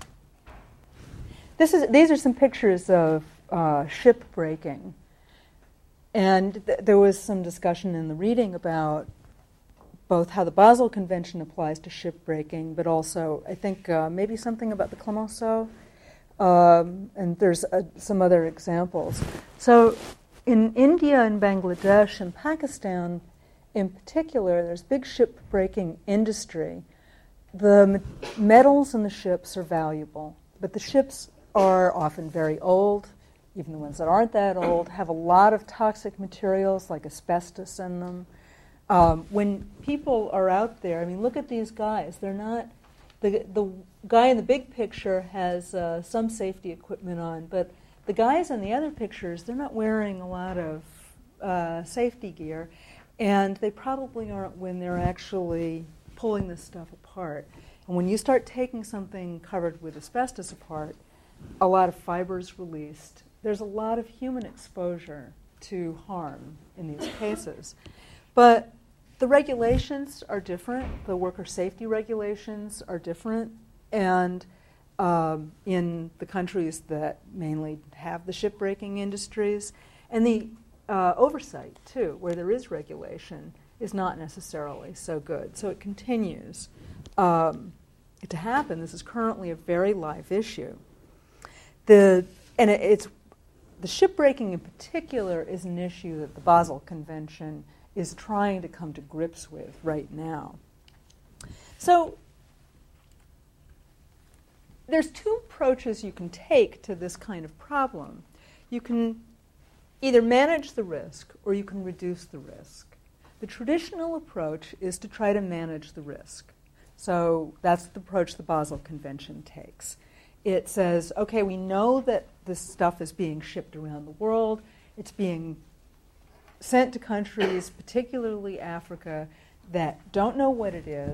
this is. These are some pictures of uh, ship breaking, and th- there was some discussion in the reading about both how the Basel Convention applies to ship breaking, but also I think uh, maybe something about the Clemenceau, um, and there's uh, some other examples. So in India and Bangladesh and Pakistan in particular, there's big ship breaking industry. The me- metals in the ships are valuable, but the ships are often very old. Even the ones that aren't that old have a lot of toxic materials like asbestos in them. Um, when people are out there, I mean, look at these guys. They're not, the the guy in the big picture has uh, some safety equipment on, but the guys in the other pictures, they're not wearing a lot of uh, safety gear, and they probably aren't when they're actually pulling this stuff apart. And when you start taking something covered with asbestos apart, a lot of fibers released. There's a lot of human exposure to harm in these cases. But the regulations are different. The worker safety regulations are different. And um, in the countries that mainly have the shipbreaking industries, and the uh, oversight, too, where there is regulation, is not necessarily so good. So it continues um, to happen. This is currently a very live issue. The and it, it's the shipbreaking in particular is an issue that the Basel Convention is trying to come to grips with right now. So there's two approaches you can take to this kind of problem. You can either manage the risk or you can reduce the risk. The traditional approach is to try to manage the risk. So that's the approach the Basel Convention takes. It says, okay, we know that this stuff is being shipped around the world. It's being sent to countries, particularly Africa, that don't know what it is.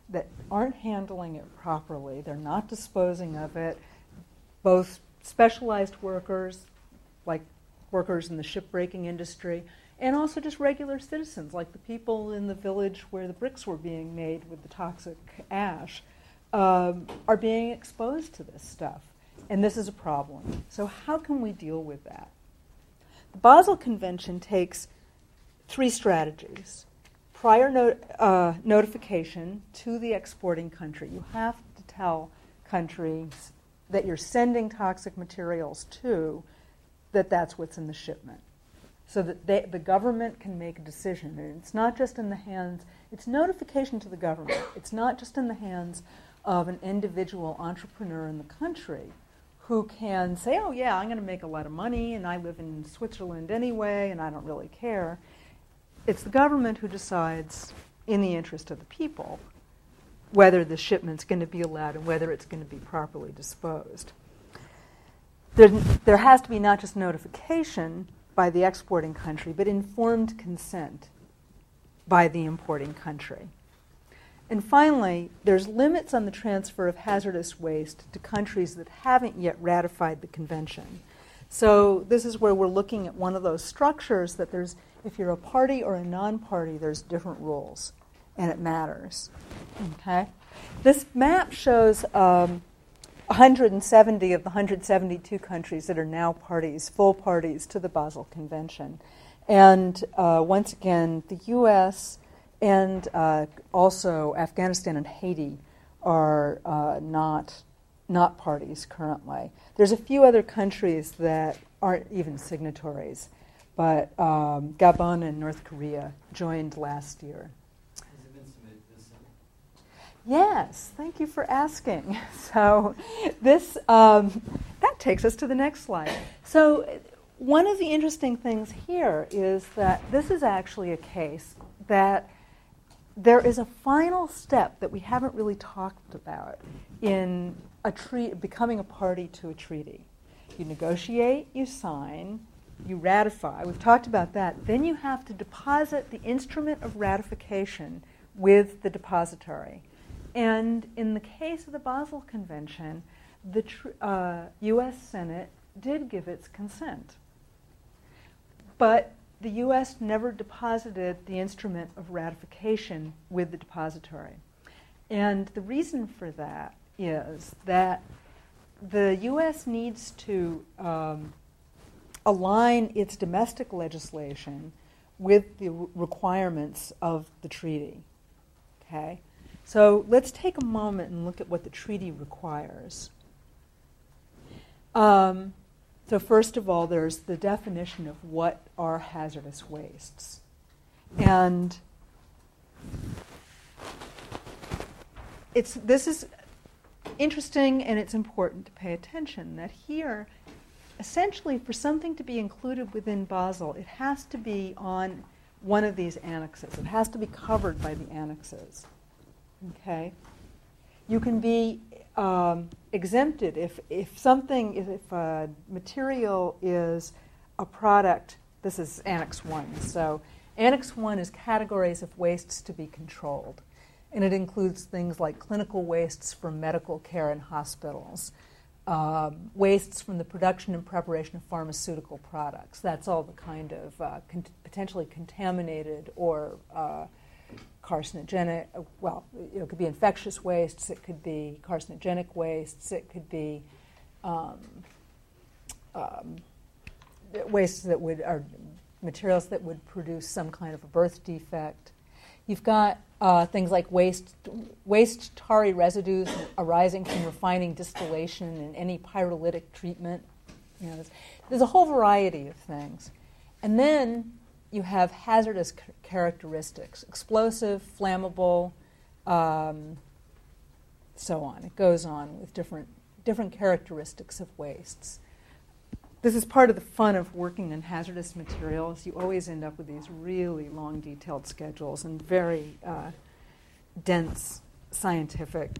that aren't handling it properly. They're not disposing of it. Both specialized workers, like workers in the shipbreaking industry, and also just regular citizens, like the people in the village where the bricks were being made with the toxic ash, um, are being exposed to this stuff. And this is a problem. So how can we deal with that? The Basel Convention takes three strategies. Prior not- uh, notification to the exporting country. You have to tell countries that you're sending toxic materials to that that's what's in the shipment, so that they, the government can make a decision. And it's not just in the hands, it's notification to the government. It's not just in the hands of an individual entrepreneur in the country who can say, oh yeah, I'm going to make a lot of money and I live in Switzerland anyway and I don't really care. It's the government who decides, in the interest of the people, whether the shipment's going to be allowed and whether it's going to be properly disposed. There, there has to be not just notification by the exporting country, but informed consent by the importing country. And finally, there's limits on the transfer of hazardous waste to countries that haven't yet ratified the convention. So this is where we're looking at one of those structures that there's, if you're a party or a non-party, there's different rules, and it matters. Okay? This map shows um, one hundred seventy of the one hundred seventy-two countries that are now parties, full parties to the Basel Convention. And uh, once again, the U S and uh, also Afghanistan and Haiti are uh, not, not parties currently. There's a few other countries that aren't even signatories, but um, Gabon and North Korea joined last year. Yes, thank you for asking. So this um, that takes us to the next slide. So one of the interesting things here is that this is actually a case that there is a final step that we haven't really talked about in a tre- becoming a party to a treaty. You negotiate, you sign, you ratify. We've talked about that. Then you have to deposit the instrument of ratification with the depository. And in the case of the Basel Convention, the tr- uh, U S Senate did give its consent. But the U S never deposited the instrument of ratification with the depository. And the reason for that is that the U S needs to um, align its domestic legislation with the r- requirements of the treaty. Okay? So let's take a moment and look at what the treaty requires. Um, so first of all, there's the definition of what are hazardous wastes. And it's this is interesting and it's important to pay attention that here, essentially for something to be included within Basel, it has to be on one of these annexes. It has to be covered by the annexes. Okay, you can be um, exempted if, if something, if, if a material is a product. This is Annex one. So Annex one is categories of wastes to be controlled. And it includes things like clinical wastes from medical care in hospitals, um, wastes from the production and preparation of pharmaceutical products. That's all the kind of uh, con- potentially contaminated or uh, carcinogenic, well, you know, it could be infectious wastes, it could be carcinogenic wastes, it could be um, um, wastes that would, or materials that would produce some kind of a birth defect. You've got uh, things like waste, waste tarry residues arising from refining distillation and any pyrolytic treatment. You know, there's, there's a whole variety of things. And then you have hazardous c- characteristics, explosive, flammable, um, so on. It goes on with different different characteristics of wastes. This is part of the fun of working in hazardous materials. You always end up with these really long, detailed schedules and very uh, dense scientific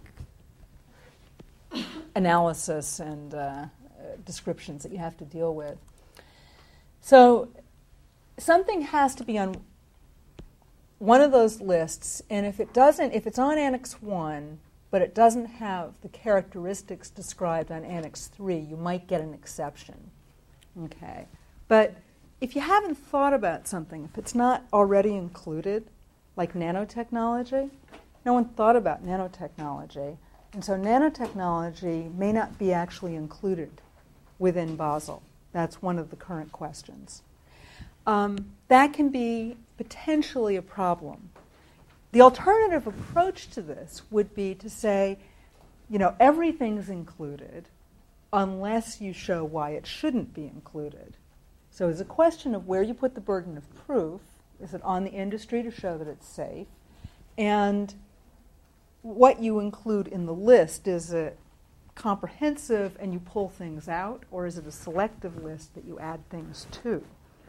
analysis and uh, uh, descriptions that you have to deal with. So something has to be on one of those lists, and if it doesn't, if it's on Annex one, but it doesn't have the characteristics described on Annex three, you might get an exception. Okay. But if you haven't thought about something, if it's not already included, like nanotechnology, no one thought about nanotechnology, and so nanotechnology may not be actually included within Basel. That's one of the current questions. Um, that can be potentially a problem. The alternative approach to this would be to say, you know, everything's included unless you show why it shouldn't be included. So it's a question of where you put the burden of proof. Is it on the industry to show that it's safe? And what you include in the list, is it comprehensive and you pull things out, or is it a selective list that you add things to?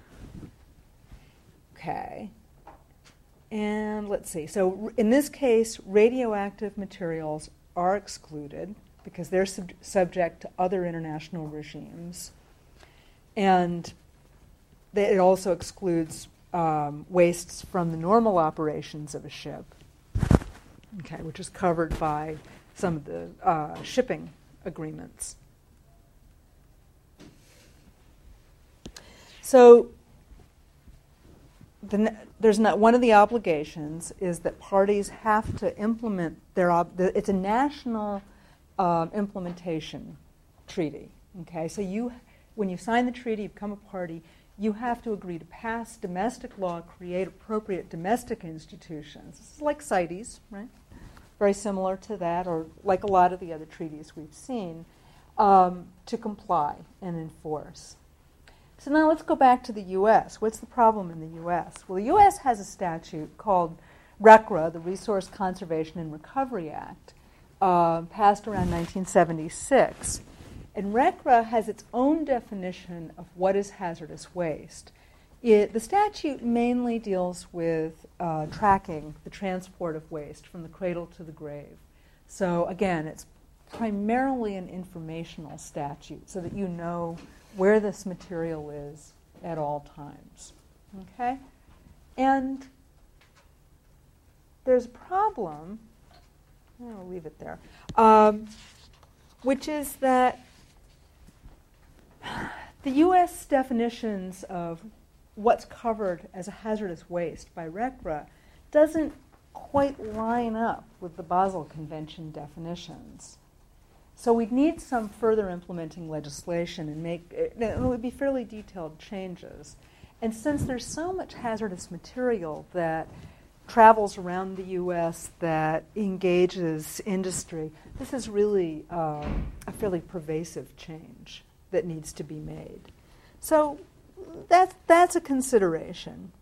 Okay. And let's see. So in this case, radioactive materials are excluded because they're sub- subject to other international regimes. And they, it also excludes um, wastes from the normal operations of a ship, okay, which is covered by some of the uh, shipping agreements. So the, there's not one of the obligations is that parties have to implement their. Ob, the, it's a national um, implementation treaty. Okay, so you, when you sign the treaty, you become a party. You have to agree to pass domestic law, create appropriate domestic institutions. This is like CITES, right? Very similar to that, or like a lot of the other treaties we've seen, um, to comply and enforce. So now let's go back to the U S. What's the problem in the U S? Well, the U S has a statute called RCRA, the Resource Conservation and Recovery Act, uh, passed around nineteen seventy-six. And RCRA has its own definition of what is hazardous waste. It, the statute mainly deals with uh, tracking the transport of waste from the cradle to the grave. So again, it's primarily an informational statute so that you know where this material is at all times. Okay? And there's a problem, I'll leave it there, um, which is that the U S definitions of what's covered as a hazardous waste by RCRA doesn't quite line up with the Basel Convention definitions. So we'd need some further implementing legislation and make it, it would be fairly detailed changes. And since there's so much hazardous material that travels around the U S that engages industry, this is really uh, a fairly pervasive change that needs to be made. So that's, that's a consideration.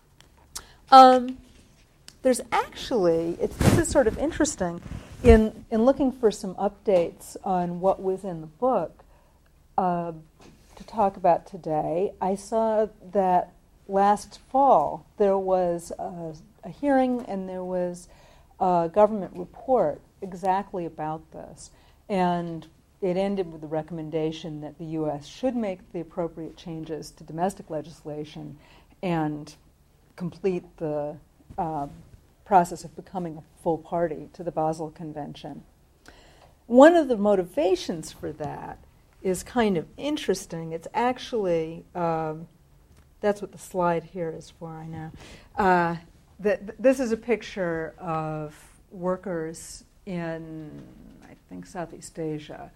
Um, there's actually, it's, this is sort of interesting, in, in looking for some updates on what was in the book uh, to talk about today, I saw that last fall there was a, a hearing and there was a government report exactly about this. And it ended with the recommendation that the U S should make the appropriate changes to domestic legislation and complete the uh, process of becoming a full party to the Basel Convention. One of the motivations for that is kind of interesting. It's actually, um, that's what the slide here is for, I know. Uh, that this is a picture of workers in, I think, Southeast Asia,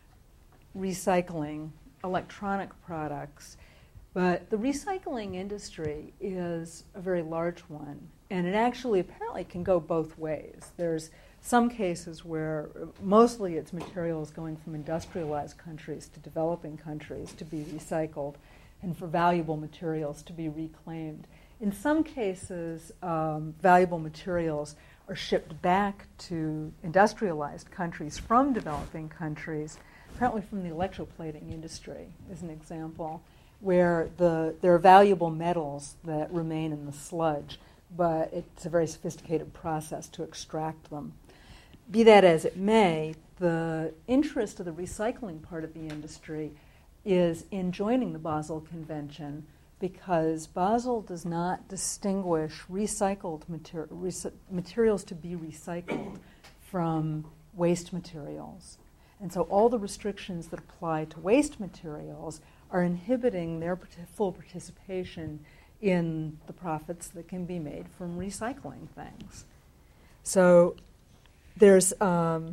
recycling electronic products. But the recycling industry is a very large one, and it actually apparently can go both ways. There's some cases where mostly it's materials going from industrialized countries to developing countries to be recycled and for valuable materials to be reclaimed. In some cases, um, valuable materials are shipped back to industrialized countries from developing countries, apparently from the electroplating industry is an example, where the, there are valuable metals that remain in the sludge, but it's a very sophisticated process to extract them. Be that as it may, the interest of the recycling part of the industry is in joining the Basel Convention because Basel does not distinguish recycled mater- rec- materials to be recycled from waste materials. And so all the restrictions that apply to waste materials are inhibiting their part- full participation in the profits that can be made from recycling things. So there's, um,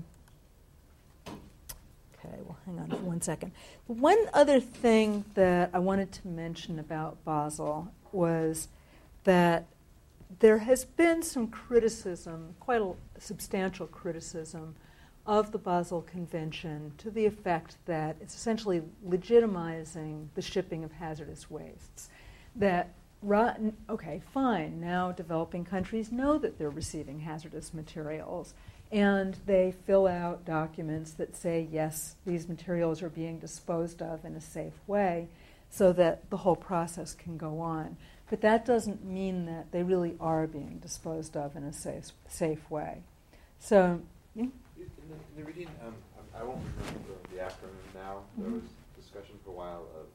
okay, well, hang on for one second. One other thing that I wanted to mention about Basel was that there has been some criticism, quite a substantial criticism, of the Basel Convention to the effect that it's essentially legitimizing the shipping of hazardous wastes. That, okay, fine, now developing countries know that they're receiving hazardous materials, and they fill out documents that say, yes, these materials are being disposed of in a safe way so that the whole process can go on. But that doesn't mean that they really are being disposed of in a safe, safe way. So, yeah. In the, in the reading, um, I won't remember the acronym now. There was discussion for a while of,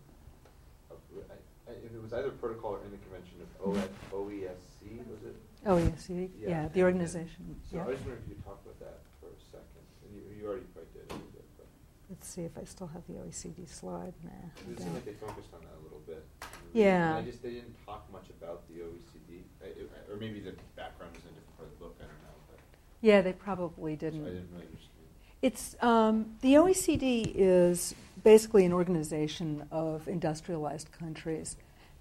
of I, I, if it was either protocol or in the convention of O E S C, was it? O E S C, yeah, yeah the organization. So yeah. I just wondered if you could talk about that for a second. And you, you already quite did a little bit. But. Let's see if I still have the O E C D slide. Nah, it seemed like they focused on that a little bit. Yeah. And I just they didn't talk much about the O E C D, I, it, or maybe the background was in a different part of the book. I don't know. But yeah, they probably didn't. So I didn't really understand. It's um, the O E C D is basically an organization of industrialized countries,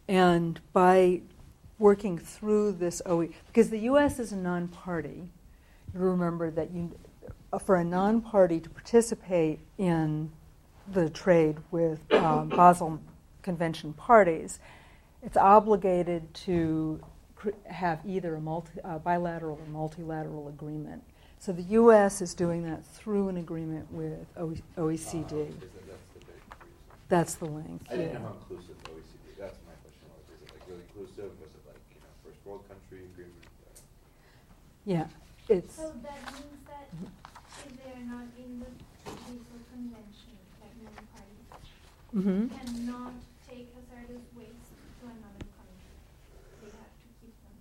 and by working through this O E C D, because the U S is a non-party, you remember that you, for a non-party to participate in the trade with um, Basel Convention parties, it's obligated to pr- have either a multi, uh, bilateral or multilateral agreement. So the U S is doing that through an agreement with O E C D. Uh, that's, the big that's the link. I didn't yeah. know how inclusive O E C D. That's my question. Was is it like really inclusive? Was it like you know first world country agreement? Uh, yeah, it's. So that means that if they are not in the Basel Convention, like non-parties, mm-hmm. cannot take hazardous waste to another country. They have to keep them.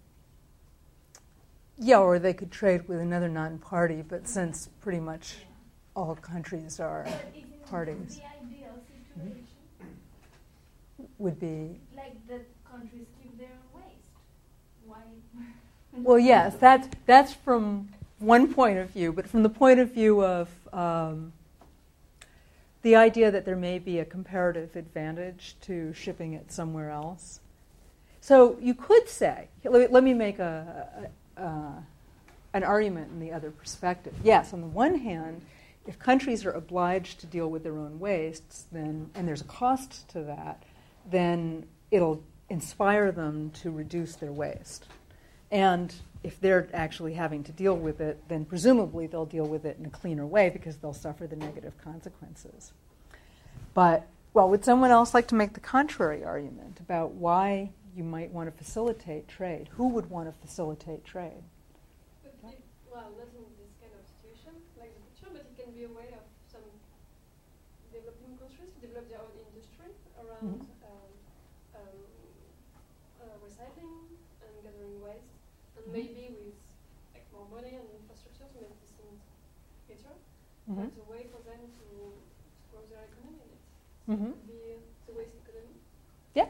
Yeah, or they could trade with another non-party, but since pretty much yeah. all countries are parties, the ideal situation mm-hmm. would be like the countries keep their own waste. Why? Well, yes, that's that's from one point of view, but from the point of view of um, the idea that there may be a comparative advantage to shipping it somewhere else. So you could say, let me, let me make a, a Uh, an argument in the other perspective. Yes, on the one hand, if countries are obliged to deal with their own wastes, then and there's a cost to that, then it'll inspire them to reduce their waste. And if they're actually having to deal with it, then presumably they'll deal with it in a cleaner way because they'll suffer the negative consequences. But, well, would someone else like to make the contrary argument about why you might want to facilitate trade? Who would want to facilitate trade? But it, well, not in this kind of situation, like the picture, but it can be a way of some developing countries to develop their own industry around mm-hmm. um, um, uh, recycling and gathering waste, and mm-hmm. maybe with like more money and infrastructure to make these things better. Mm-hmm. It's a way for them to, to grow their economy in it. Mm-hmm. It could be the waste economy. Yeah.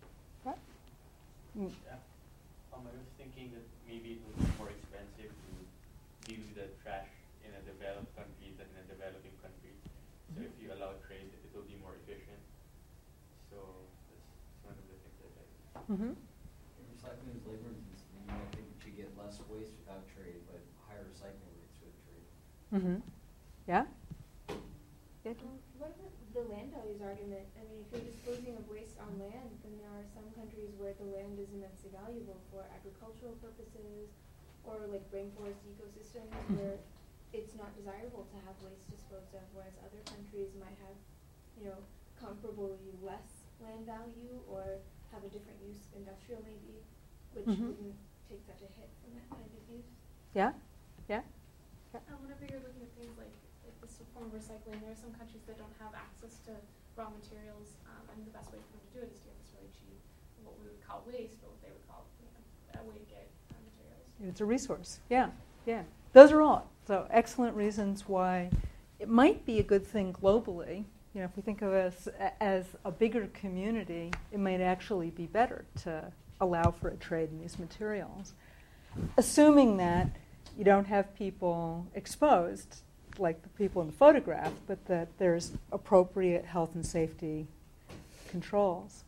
Yeah. Um, I was thinking that maybe it would be more expensive to deal with the trash in a developed country than in a developing country. So mm-hmm. if you allow trade, it will be more efficient. So that's one of the things that I think. Mm-hmm. Recycling is labor intensive. You might think that you get less waste without trade, but higher recycling rates with trade. Mm-hmm. Yeah. Um, what about the land values argument? I mean, if you're disposing of waste on land, then there are some countries where the land is immensely valuable for agricultural purposes or like rainforest ecosystems where it's not desirable to have waste disposed of, whereas other countries might have, you know, comparably less land value or have a different use, industrial maybe, which mm-hmm. wouldn't take such a hit from that kind of use. Yeah, yeah. yeah. Um, whenever you're looking at things like this form of recycling, there are some countries that don't have access to raw materials, um, and the best way for them to do it is to get this really cheap what we would call waste, but what they would call, you know, a way to get uh, materials. It's a resource. Yeah, yeah. Those are all. So excellent reasons why it might be a good thing globally. You know, if we think of us as a bigger community, it might actually be better to allow for a trade in these materials. Assuming that you don't have people exposed, like the people in the photograph, but that there's appropriate health and safety controls.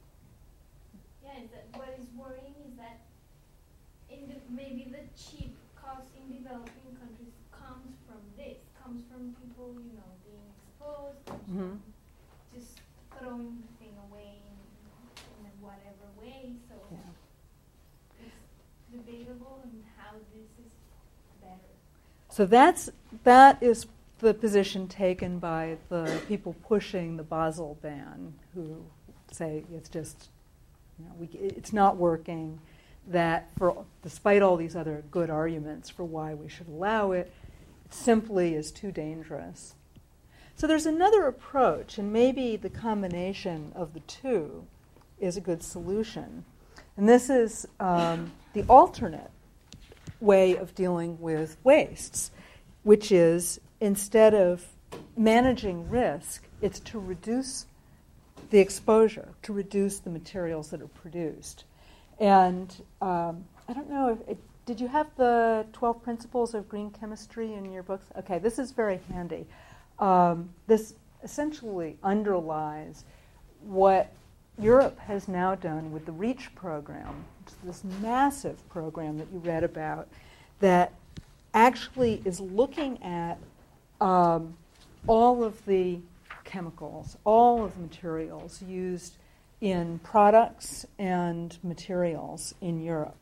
Yeah, and that what is worrying is that in the, maybe the cheap cost in developing countries comes from this, comes from people, you know, being exposed, comes Mm-hmm. from just throwing the thing away in, in whatever way. So Yeah. it's debatable and how this is better. So that's that is the position taken by the people pushing the Basel ban, who say it's just, you know, we, it's not working. That for despite all these other good arguments for why we should allow it, it simply is too dangerous. So there's another approach, and maybe the combination of the two is a good solution. And this is um, the alternate way of dealing with wastes, which is instead of managing risk, it's to reduce the exposure, to reduce the materials that are produced. And um, I don't know, if it, did you have the twelve Principles of Green Chemistry in your books? Okay, this is very handy. Um, this essentially underlies what Europe has now done with the REACH program, which is this massive program that you read about, that actually is looking at um, all of the chemicals, all of the materials used in products and materials in Europe.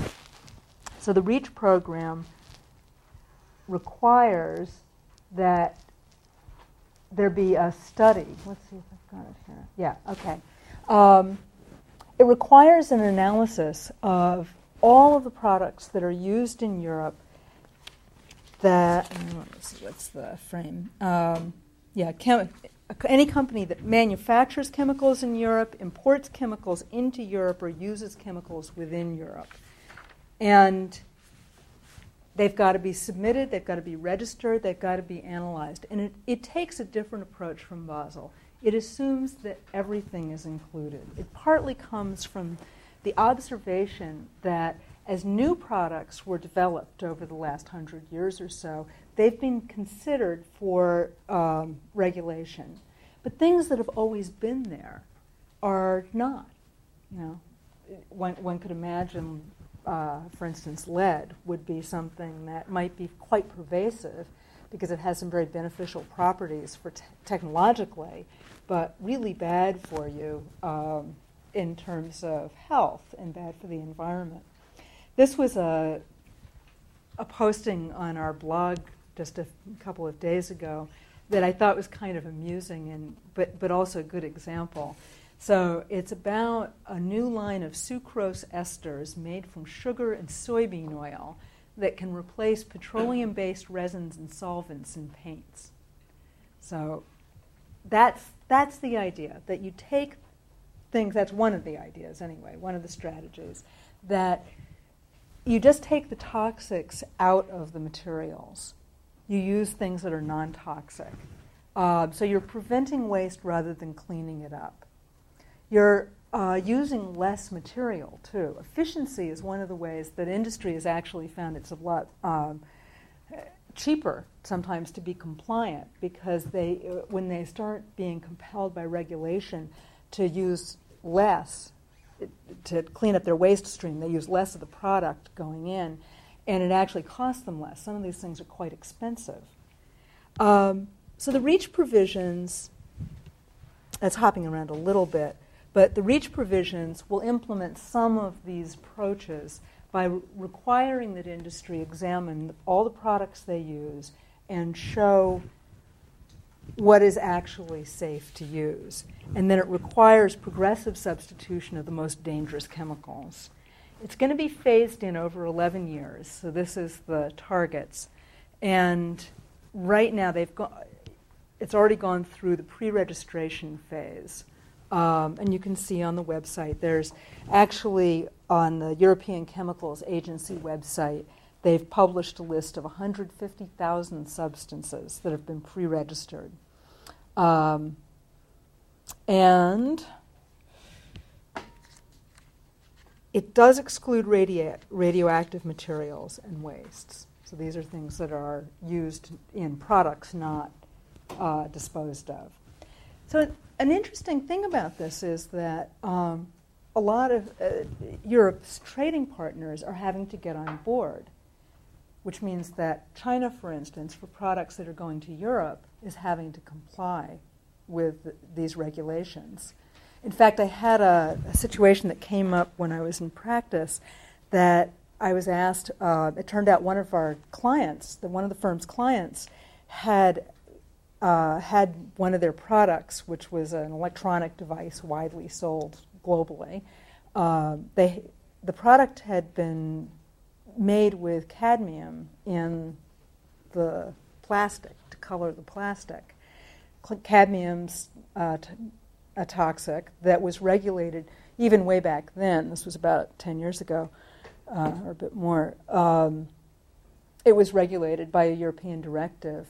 So the REACH program requires that there be a study. Let's see if I've got it here. Yeah, okay. Um, it requires an analysis of all of the products that are used in Europe that, let's see, what's the frame? Um, yeah, chem- any company that manufactures chemicals in Europe, imports chemicals into Europe, or uses chemicals within Europe. And they've got to be submitted, they've got to be registered, they've got to be analyzed. And it, it takes a different approach from Basel. It assumes that everything is included. It partly comes from the observation that as new products were developed over the last hundred years or so, they've been considered for um, regulation. But things that have always been there are not. You know, one, one could imagine, uh, for instance, lead would be something that might be quite pervasive because it has some very beneficial properties for te- technologically, but really bad for you um, in terms of health and bad for the environment. This was a, a posting on our blog just a couple of days ago that I thought was kind of amusing and but but also a good example. So it's about a new line of sucrose esters made from sugar and soybean oil that can replace petroleum-based resins and solvents in paints. So that's that's the idea, that you take things, that's one of the ideas anyway, one of the strategies, that you just take the toxics out of the materials. You use things that are non-toxic. Uh, so you're preventing waste rather than cleaning it up. You're uh, using less material, too. Efficiency is one of the ways that industry has actually found it's a lot um, cheaper sometimes to be compliant, because they, uh, when they start being compelled by regulation to use less, it, to clean up their waste stream, they use less of the product going in, and it actually costs them less. Some of these things are quite expensive. Um, so the REACH provisions, that's hopping around a little bit, but the REACH provisions will implement some of these approaches by re- requiring that industry examine all the products they use and show what is actually safe to use. And then it requires progressive substitution of the most dangerous chemicals. It's going to be phased in over eleven years, so this is the targets. And right now, they've go- it's already gone through the pre-registration phase Um, and you can see on the website, there's actually on the European Chemicals Agency website, they've published a list of one hundred fifty thousand substances that have been pre-registered. Um, and it does exclude radio- radioactive materials and wastes. So these are things that are used in products, not uh, disposed of. So an interesting thing about this is that um, a lot of uh, Europe's trading partners are having to get on board, which means that China, for instance, for products that are going to Europe, is having to comply with th- these regulations. In fact, I had a, a situation that came up when I was in practice that I was asked, uh, it turned out one of our clients, the, one of the firm's clients, had uh, had one of their products, which was an electronic device widely sold globally. Uh, they, the product had been made with cadmium in the plastic to color the plastic. Cadmium's uh, t- a toxic that was regulated even way back then. This was about ten years ago, uh, or a bit more. Um, it was regulated by a European directive.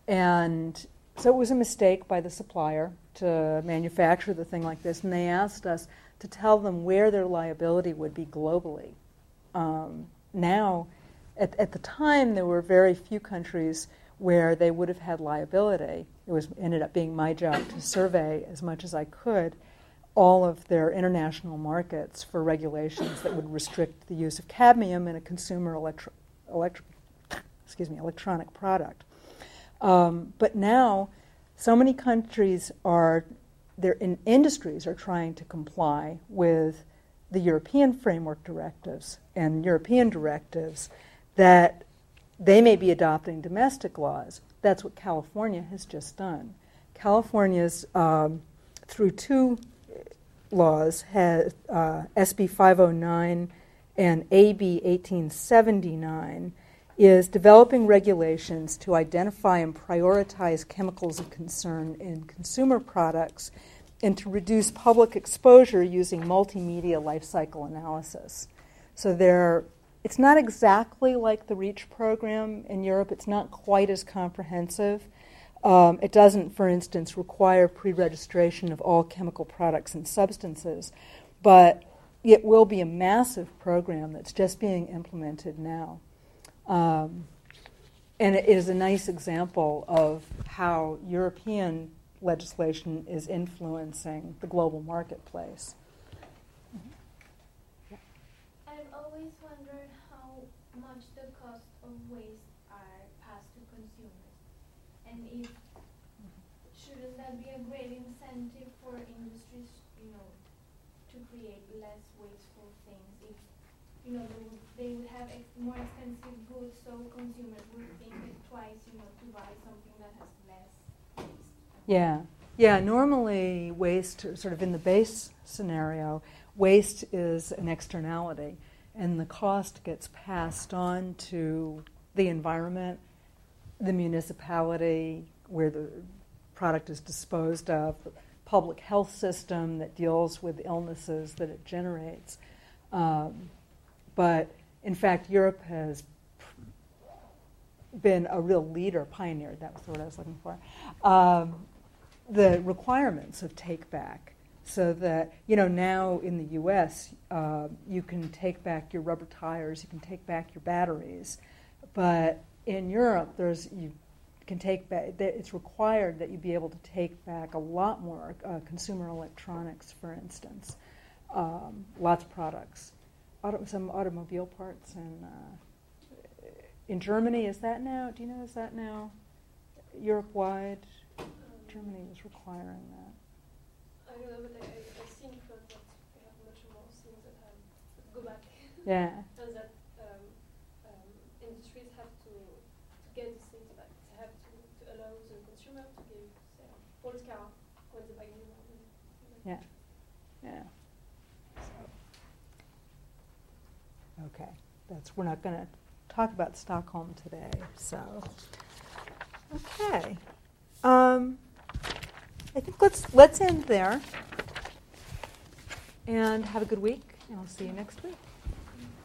And so it was a mistake by the supplier to manufacture the thing like this. And they asked us to tell them where their liability would be globally. Um, now, at, at the time, there were very few countries where they would have had liability. It was ended up being my job to survey as much as I could all of their international markets for regulations that would restrict the use of cadmium in a consumer electro, electro, excuse me, electronic product. Um, but now, so many countries are, their in industries are trying to comply with the European framework directives and European directives that they may be adopting domestic laws. That's what California has just done. California's, um, through two laws, has uh, S B five oh nine and A B eighteen seventy-nine, is developing regulations to identify and prioritize chemicals of concern in consumer products and to reduce public exposure using multimedia life cycle analysis. So there, it's not exactly like the REACH program in Europe. It's not quite as comprehensive. Um, it doesn't, for instance, require pre-registration of all chemical products and substances, but it will be a massive program that's just being implemented now. Um, and it is a nice example of how European legislation is influencing the global marketplace. Mm-hmm. I've always wondered how much the cost of waste are passed to consumers, and if shouldn't that be a great incentive for industries, you know, to create less wasteful things? If you know, they would, they would have ex- more expensive goods, so consumers would think it twice, you know, to buy something that has less waste. Yeah, yeah. Normally, waste, sort of in the base scenario, waste is an externality, and the cost gets passed on to the environment, the municipality where the product is disposed of, the public health system that deals with illnesses that it generates. Um, But, in fact, Europe has been a real leader, pioneer, that was the word I was looking for, um, the requirements of take-back. So that, you know, now in the U S, uh, you can take back your rubber tires, you can take back your batteries. But in Europe, there's you can take back, it's required that you be able to take back a lot more uh, consumer electronics, for instance, um, lots of products. Auto, some automobile parts in uh, in Germany. Is that now? Do you know? Is that now Europe-wide? Um, Germany was requiring that. I don't know, but I, I think that we have much more things that have go back. Yeah. And that um, um, industries have to, to get these things back. They have to, to allow the consumer to give say, old car when they buy new one. Yeah. Yeah. Okay, that's we're not going to talk about Stockholm today. So, okay, um, I think let's let's end there. and have a good week, and I'll see you next week.